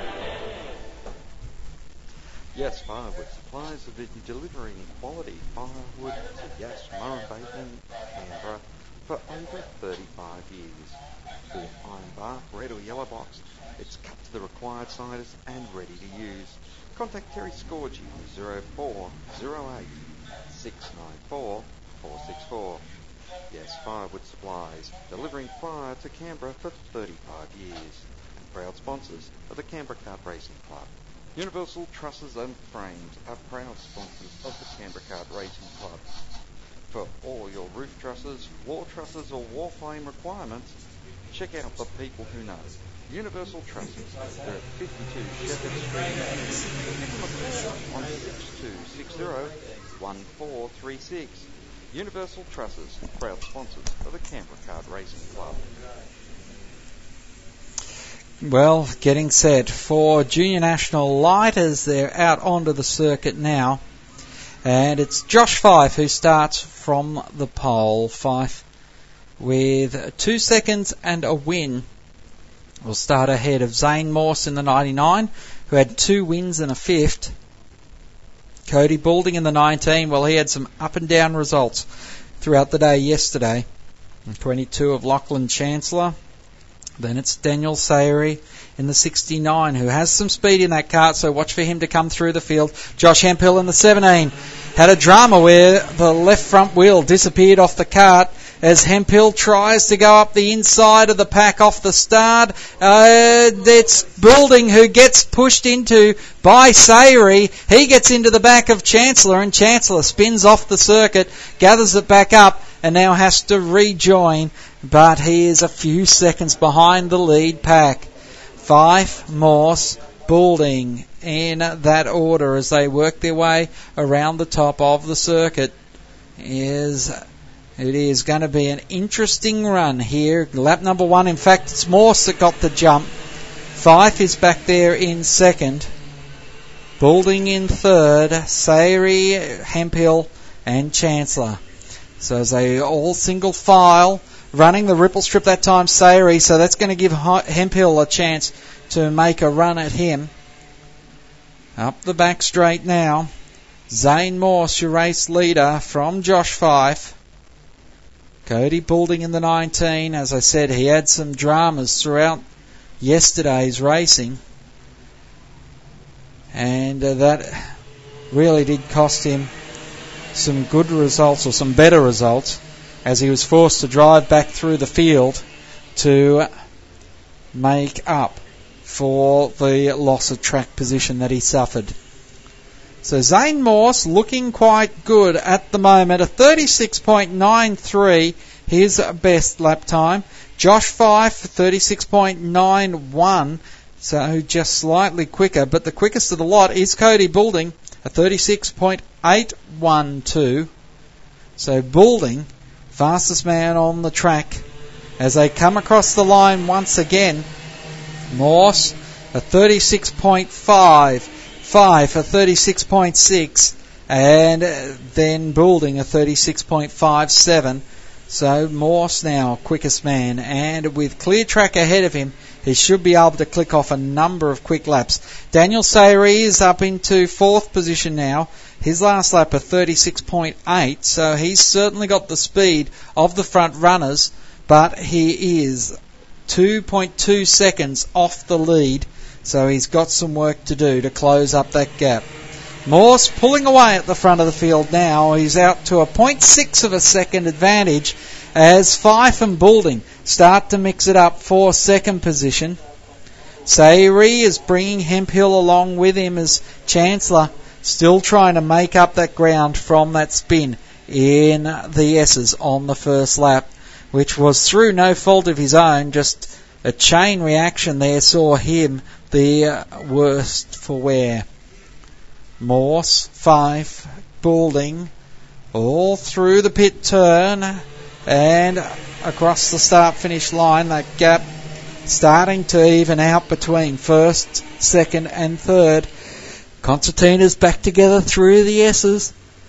Yes, Firewood Supplies have been delivering quality firewood to Yass, Murray Bateman, Canberra for over thirty-five years. For iron bark, red or yellow box, it's cut to the required sizes and ready to use. Contact Terry Scorgi on zero four zero eight six nine four four six four. Yes, Firewood Supplies, delivering fire to Canberra for thirty-five years, and proud sponsors of the Canberra Kart Racing Club. Universal Trusses and Frames are proud sponsors of the Canberra Kart Racing Club. For all your roof trusses, floor trusses or wall frame requirements, check out the people who know. Universal Trusses. They're at fifty-two Shepherd Street. Give them a call on six two six zero one four three six. Universal Trusses, proud sponsors of the Canberra Kart Racing Club. Well, getting set for Junior National Light as they're out onto the circuit now. And it's Josh Fife who starts from the pole. Fife with two seconds and a win will start ahead of Zane Morse in the ninety-nine, who had two wins and a fifth. Cody Boulding in the nineteen, well, he had some up and down results throughout the day yesterday. twenty-two of Lachlan Chancellor. Then it's Daniel Sayeri in the sixty-nine, who has some speed in that kart, so watch for him to come through the field. Josh Hemphill in the seventeen had a drama where the left front wheel disappeared off the kart as Hemphill tries to go up the inside of the pack off the start. Uh, it's Boulding who gets pushed into by Sayeri. He gets into the back of Chancellor, and Chancellor spins off the circuit, gathers it back up, and now has to rejoin, but he is a few seconds behind the lead pack. Fife, Morse, Boulding in that order as they work their way around the top of the circuit. Is It is going to be an interesting run here. Lap number one, in fact, it's Morse that got the jump. Fife is back there in second. Boulding in third. Sayeri, Hemphill, and Chancellor. So as they all single file, running the ripple strip that time, Sayeri, so that's going to give Hemphill a chance to make a run at him. Up the back straight now. Zane Morse, your race leader from Josh Fife. Cody Boulding in the nineteen. As I said, he had some dramas throughout yesterday's racing, and uh, that really did cost him some good results, or some better results, as he was forced to drive back through the field to make up for the loss of track position that he suffered. So Zane Morse looking quite good at the moment. A thirty-six point nine three, his best lap time. Josh Fife, thirty-six point nine one, so just slightly quicker. But the quickest of the lot is Cody Boulding, a thirty-six point eight one two. So Boulding, fastest man on the track. As they come across the line once again, Morse, a thirty-six point five. Five, a thirty-six point six, and then Boulding, a thirty-six point five seven. So Morse now quickest man, and with clear track ahead of him, he should be able to click off a number of quick laps. Daniel Sayeri is up into fourth position now. His last lap, a thirty-six point eight, so he's certainly got the speed of the front runners, but he is two point two seconds off the lead. So he's got some work to do to close up that gap. Morse pulling away at the front of the field now. He's out to a point six of a second advantage as Fife and Boulding start to mix it up for second position. Sayeri is bringing Hemphill along with him as Chancellor still trying to make up that ground from that spin in the S's on the first lap, which was through no fault of his own. Just a chain reaction there saw him the worst for wear. Morse, Fife, Boulding, all through the pit turn and across the start-finish line. That gap starting to even out between first, second and third. Concertina's back together through the S's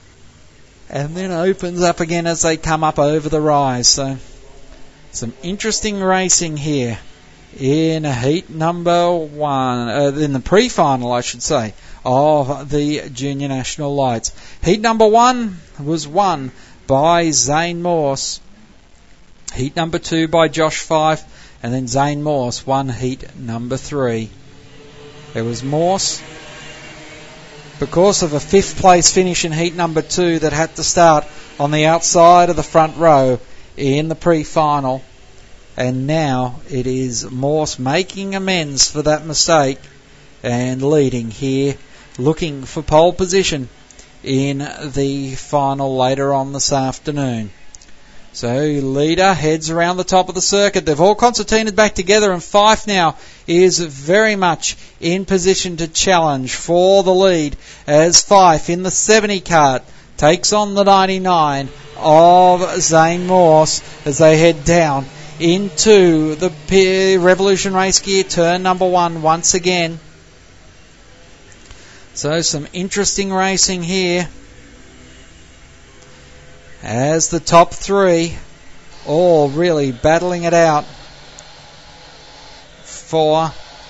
and then opens up again as they come up over the rise. So some interesting racing here in heat number one, uh, in the pre-final, I should say, of the Junior National Lights. Heat number one was won by Zane Morse. Heat number two by Josh Fife, and then Zane Morse won heat number three. There was Morse, because of a fifth place finish in heat number two, that had to start on the outside of the front row in the pre-final. And now it is Morse making amends for that mistake and leading here, looking for pole position in the final later on this afternoon. So leader heads around the top of the circuit. They've all concertinaed back together, and Fife now is very much in position to challenge for the lead as Fife in the seventy kart takes on the ninety-nine of Zane Morse as they head down into the Revolution Race Gear turn number one once again. So some interesting racing here as the top three all really battling it out for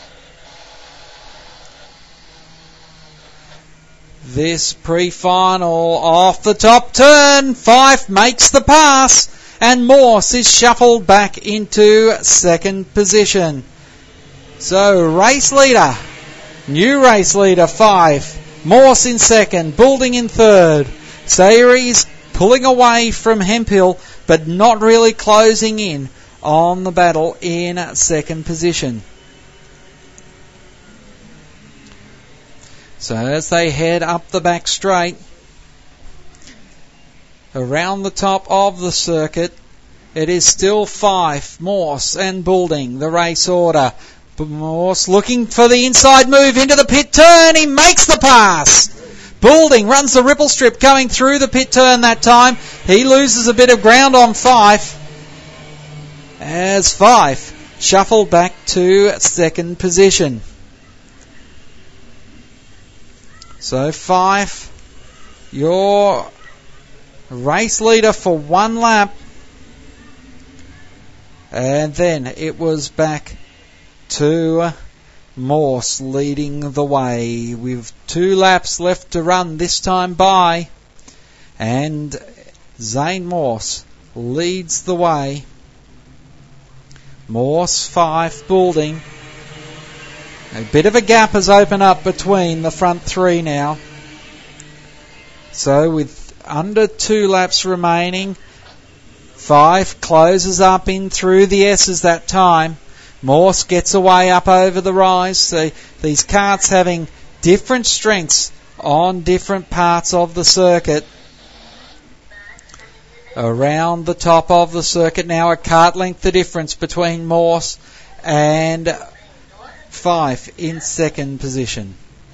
this pre-final. Off the top turn, Fife makes the pass, and Morse is shuffled back into second position. So race leader, new race leader, Fife. Morse in second, Boulding in third. Sayeri's pulling away from Hemphill, but not really closing in on the battle in second position. So as they head up the back straight, around the top of the circuit, it is still Fife, Morse and Boulding, the race order. Morse looking for the inside move into the pit turn. He makes the pass. Boulding runs the ripple strip going through the pit turn that time. He loses a bit of ground on Fife as Fife shuffled back to second position. So Fife, your race leader for one lap. And then it was back to Morse leading the way with two laps left to run this time by, and Zane Morse leads the way. Morse, Fife, Boulding. A bit of a gap has opened up between the front three now. So with under two laps remaining, Fife closes up in through the S's that time. Morse gets away up over the rise. So these karts having different strengths on different parts of the circuit. Around the top of the circuit now, a kart length the difference between Morse and Fife in second position.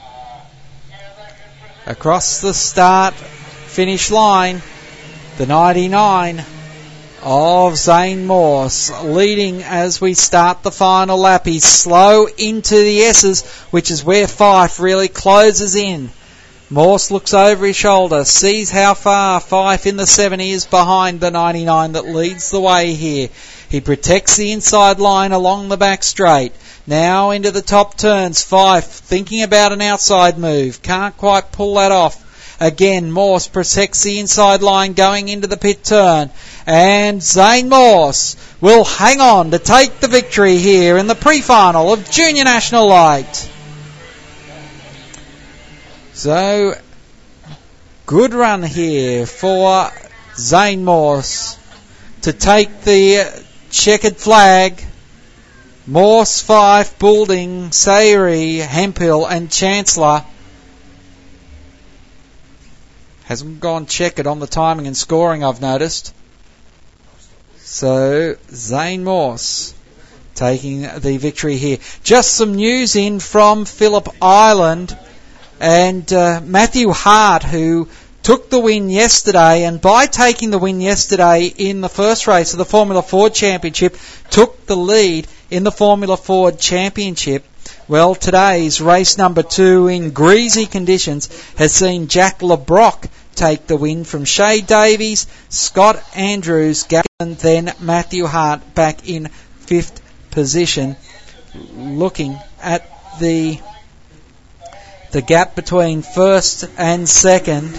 Across the start finish line, the ninety-nine of Zane Morse leading as we start the final lap. He's slow into the S's, which is where Fife really closes in. Morse looks over his shoulder, sees how far Fife in the seventy is behind the ninety-nine that leads the way here. He protects the inside line along the back straight. Now into the top turns, Fife thinking about an outside move. Can't quite pull that off. Again, Morse protects the inside line going into the pit turn. And Zane Morse will hang on to take the victory here in the pre-final of Junior National Light. So, good run here for Zane Morse to take the checkered flag. Morse, Fife, Boulding, Sayeri, Hemphill and Chancellor. Hasn't gone checkered on the timing and scoring, I've noticed. So, Zane Morse taking the victory here. Just some news in from Phillip Island and uh, Matthew Hart, who took the win yesterday, and by taking the win yesterday in the first race of the Formula Ford Championship, took the lead in the Formula Ford Championship. Well, today's race number two in greasy conditions has seen Jack LeBrock take the win from Shay Davies, Scott Andrews, and then Matthew Hart back in fifth position. Looking at the the gap between first and second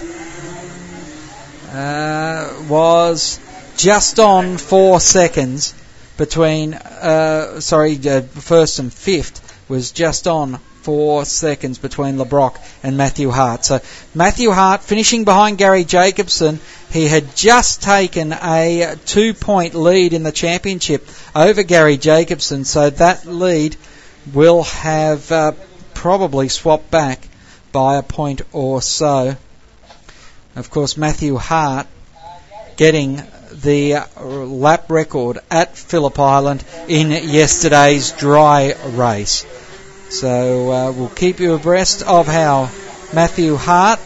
uh, was just on four seconds between, uh, sorry, uh, first and fifth was just on four seconds between LeBrock and Matthew Hart. So Matthew Hart finishing behind Gary Jacobson. He had just taken a two-point lead in the championship over Gary Jacobson, so that lead will have uh, probably swapped back by a point or so. Of course, Matthew Hart getting the lap record at Phillip Island in yesterday's dry race. So uh, we'll keep you abreast of how Matthew Hart,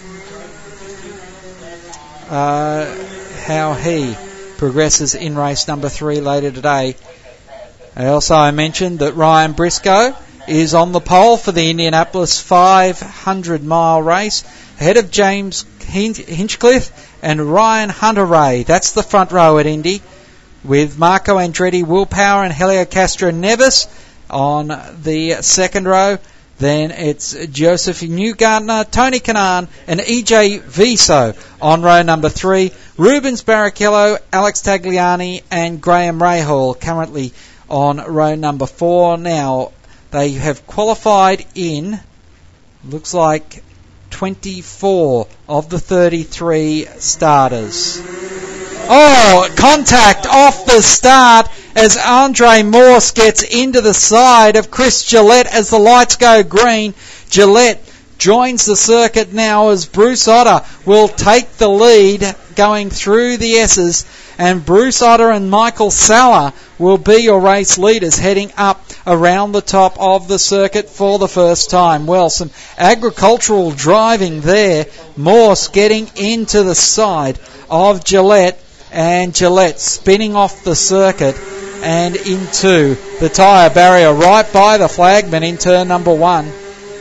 uh, how he progresses in race number three later today. Also, I mentioned that Ryan Briscoe is on the pole for the Indianapolis five hundred mile race, ahead of James Hinchcliffe and Ryan Hunter-Ray. That's the front row at Indy. with Marco Andretti, Willpower and Helio Castro Neves on the second row. Then it's Joseph Newgartner, Tony Kanaan and E J Viso on row number three. Rubens Barrichello, Alex Tagliani and Graham Rahal currently on row number four. Now, they have qualified in, looks like, twenty-four of the thirty-three starters. Oh, contact off the start as Andre Morse gets into the side of Chris Gillette as the lights go green. Gillette joins the circuit now as Bruce Otter will take the lead going through the S's, and Bruce Otter and Michael Sala will be your race leaders heading up around the top of the circuit for the first time. Well, some agricultural driving there. Morse getting into the side of Gillette, and Gillette spinning off the circuit and into the tyre barrier right by the flagman in turn number one.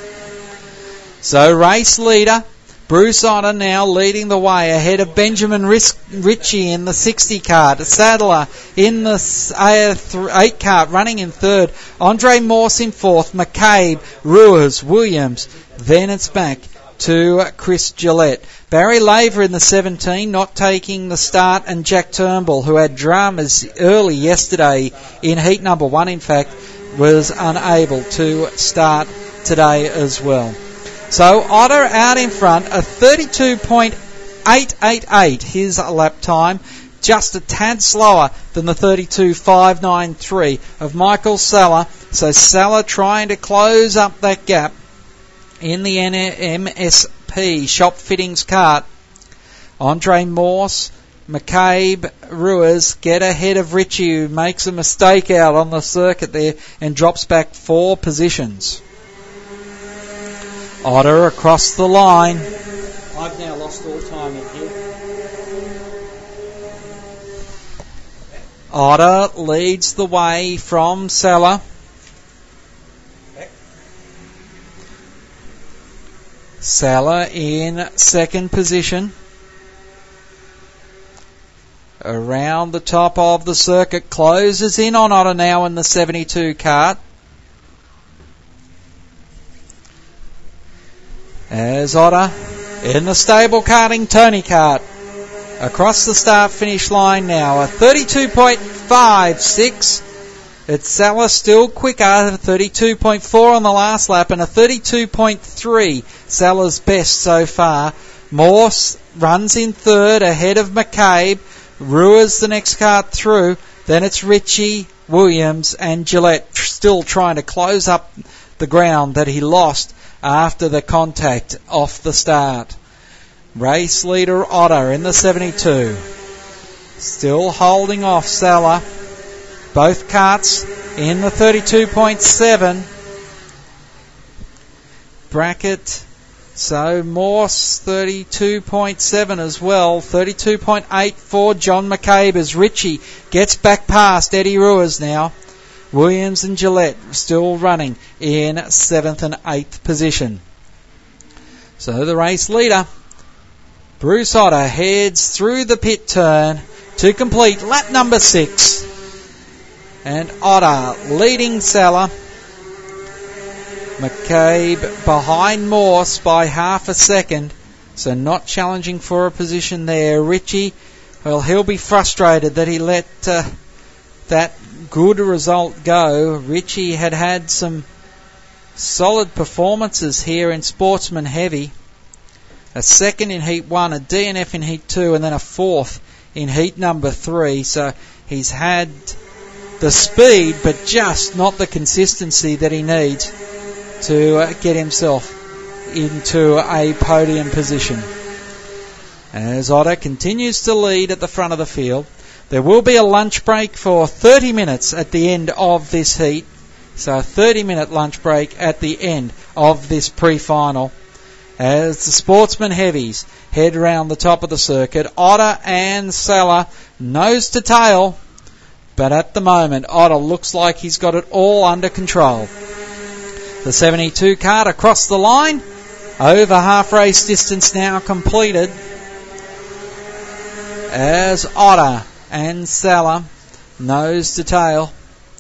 So race leader Bruce Otter now leading the way ahead of Benjamin Ritchie in the sixty cart. Sadler in the eight cart running in third. Andre Morse in fourth. McCabe, Ruiz, Williams. Then it's back to Chris Gillette. Barry Laver in the seventeen, not taking the start, and Jack Turnbull, who had dramas early yesterday in heat number one, in fact, was unable to start today as well. So Otter out in front, a thirty-two point eight eight eight, his lap time, just a tad slower than the thirty-two point five nine three of Michael Sala. So Sala trying to close up that gap in the M S P shop fittings cart. Andre Morse, McCabe, Ruiz get ahead of Ritchie, who makes a mistake out on the circuit there and drops back four positions. Otter across the line. I've now lost all time in here. Otter leads the way from Sala. Sala in second position. Around the top of the circuit, closes in on Otter now in the seventy-two cart. As Otter in the stable karting Tony cart across the start finish line now, a thirty-two point five six. It's Sala still quicker, thirty-two point four on the last lap, and a thirty-two point three, Sala's best so far. Morse runs in third ahead of McCabe. Ruiz the next cart through. Then it's Ritchie, Williams and Gillette still trying to close up the ground that he lost after the contact off the start. Race leader Otter in the seventy-two. Still holding off Sala. Both carts in the thirty-two point seven bracket. So Morse thirty-two point seven as well. thirty-two point eight for John McCabe as Ritchie gets back past Eddie Ruiz now. Williams and Gillette still running in seventh and eighth position. So the race leader, Bruce Otter, heads through the pit turn to complete lap number six. And Otter leading Sala. McCabe behind Morse by half a second, so not challenging for a position there. Ritchie, well, he'll be frustrated that he let uh, that good result go. Ritchie had had some solid performances here in Sportsman Heavy. A second in Heat one, a D N F in Heat two, and then a fourth in Heat number three. So he's had the speed, but just not the consistency that he needs to uh, get himself into a podium position. As Otter continues to lead at the front of the field, there will be a lunch break for thirty minutes at the end of this heat. So a thirty minute lunch break at the end of this pre-final. As the Sportsman Heavies head around the top of the circuit, Otter and Sala nose to tail. But at the moment, Otter looks like he's got it all under control. The seventy-two cart across the line. Over half race distance now completed. As Otter and Sala nose to tail.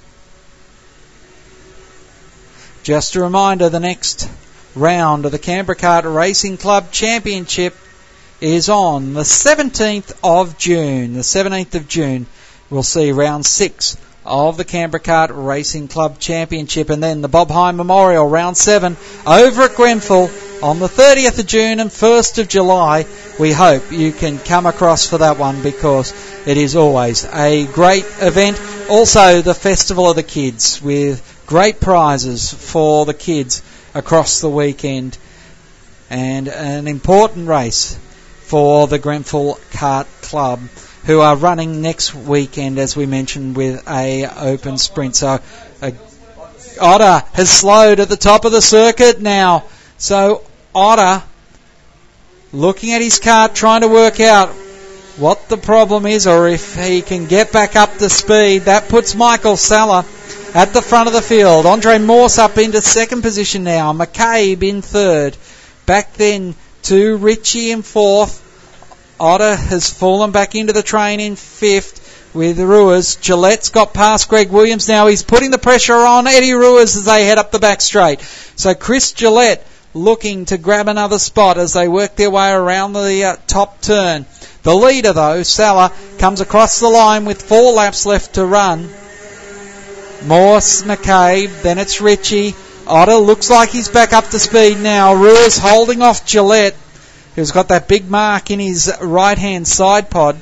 Just a reminder, the next round of the Canberra Kart Racing Club Championship is on the seventeenth of June. The seventeenth of June, we'll see round six of the Canberra Kart Racing Club Championship, and then the Bob Hine Memorial round seven over at Grenfell on the thirtieth of June and first of July. We hope you can come across for that one, because it is always a great event. Also, the Festival of the Kids, with great prizes for the kids across the weekend, and an important race for the Grenfell Kart Club, who are running next weekend, as we mentioned, with a open sprint. So uh, Otter has slowed at the top of the circuit now. So Otter looking at his kart, trying to work out what the problem is, or if he can get back up to speed. That puts Michael Sala at the front of the field. Andre Morse up into second position now. McCabe in third. Back then to Ritchie in fourth. Otter has fallen back into the train in fifth with Ruiz. Gillette's got past Greg Williams now. He's putting the pressure on Eddie Ruiz as they head up the back straight. So Chris Gillette looking to grab another spot as they work their way around the uh, top turn. The leader, though, Sala, comes across the line with four laps left to run. Morse, McCabe, then it's Ritchie. Otter looks like he's back up to speed now. Ruiz holding off Gillette, who's got that big mark in his right-hand side pod.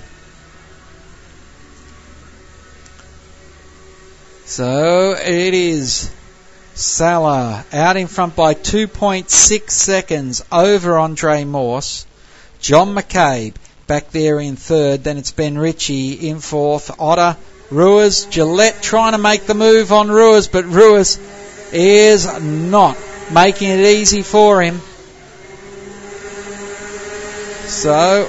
So it is Sala out in front by two point six seconds over Andre Morse. John McCabe back there in third. Then it's Ben Ritchie in fourth. Otter, Ruiz, Gillette trying to make the move on Ruiz, but Ruiz is not making it easy for him. So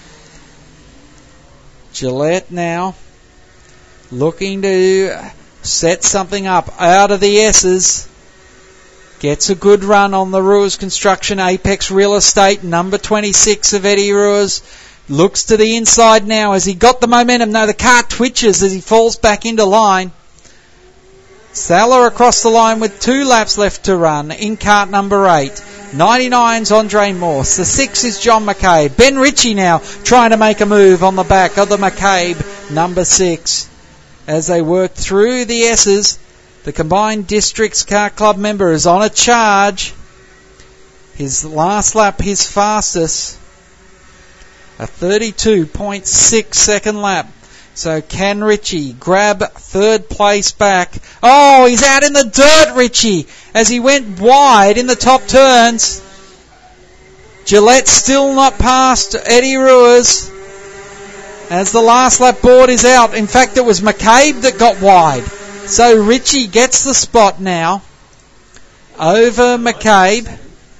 Gillette now looking to set something up out of the S's. Gets a good run on the Ruiz Construction Apex Real Estate, number twenty-six of Eddie Ruiz. Looks to the inside now as he got the momentum. No, the car twitches as he falls back into line. Sala across the line with two laps left to run in kart number eight. ninety-nine's Andre Morse. The six is John McCabe. Ben Ritchie now trying to make a move on the back of the McCabe number six. As they work through the S's, the Combined Districts Kart Club member is on a charge. His last lap, his fastest. A thirty-two point six second lap. So can Ritchie grab third place back? Oh, he's out in the dirt, Ritchie, as he went wide in the top turns. Gillette still not past Eddie Ruiz, as the last lap board is out. In fact, it was McCabe that got wide. So Ritchie gets the spot now over McCabe.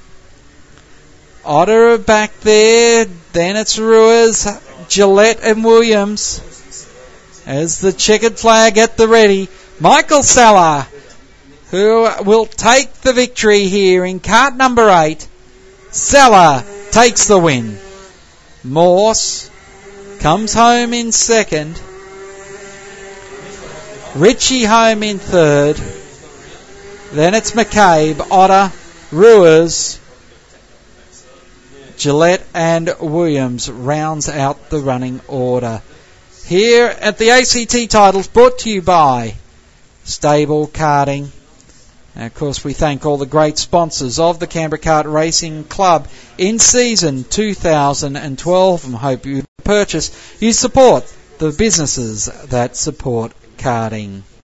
Otter back there. Then it's Ruiz, Gillette and Williams as the checkered flag at the ready. Michael Sala, who will take the victory here in kart number eight. Sala takes the win. Morse comes home in second. Ritchie home in third. Then it's McCabe, Otter, Ruiz, Gillette and Williams rounds out the running order. Here at the A C T titles, brought to you by Stable Karting. And of course, we thank all the great sponsors of the Canberra Kart Racing Club in season two thousand twelve, and hope you purchase, you support the businesses that support karting.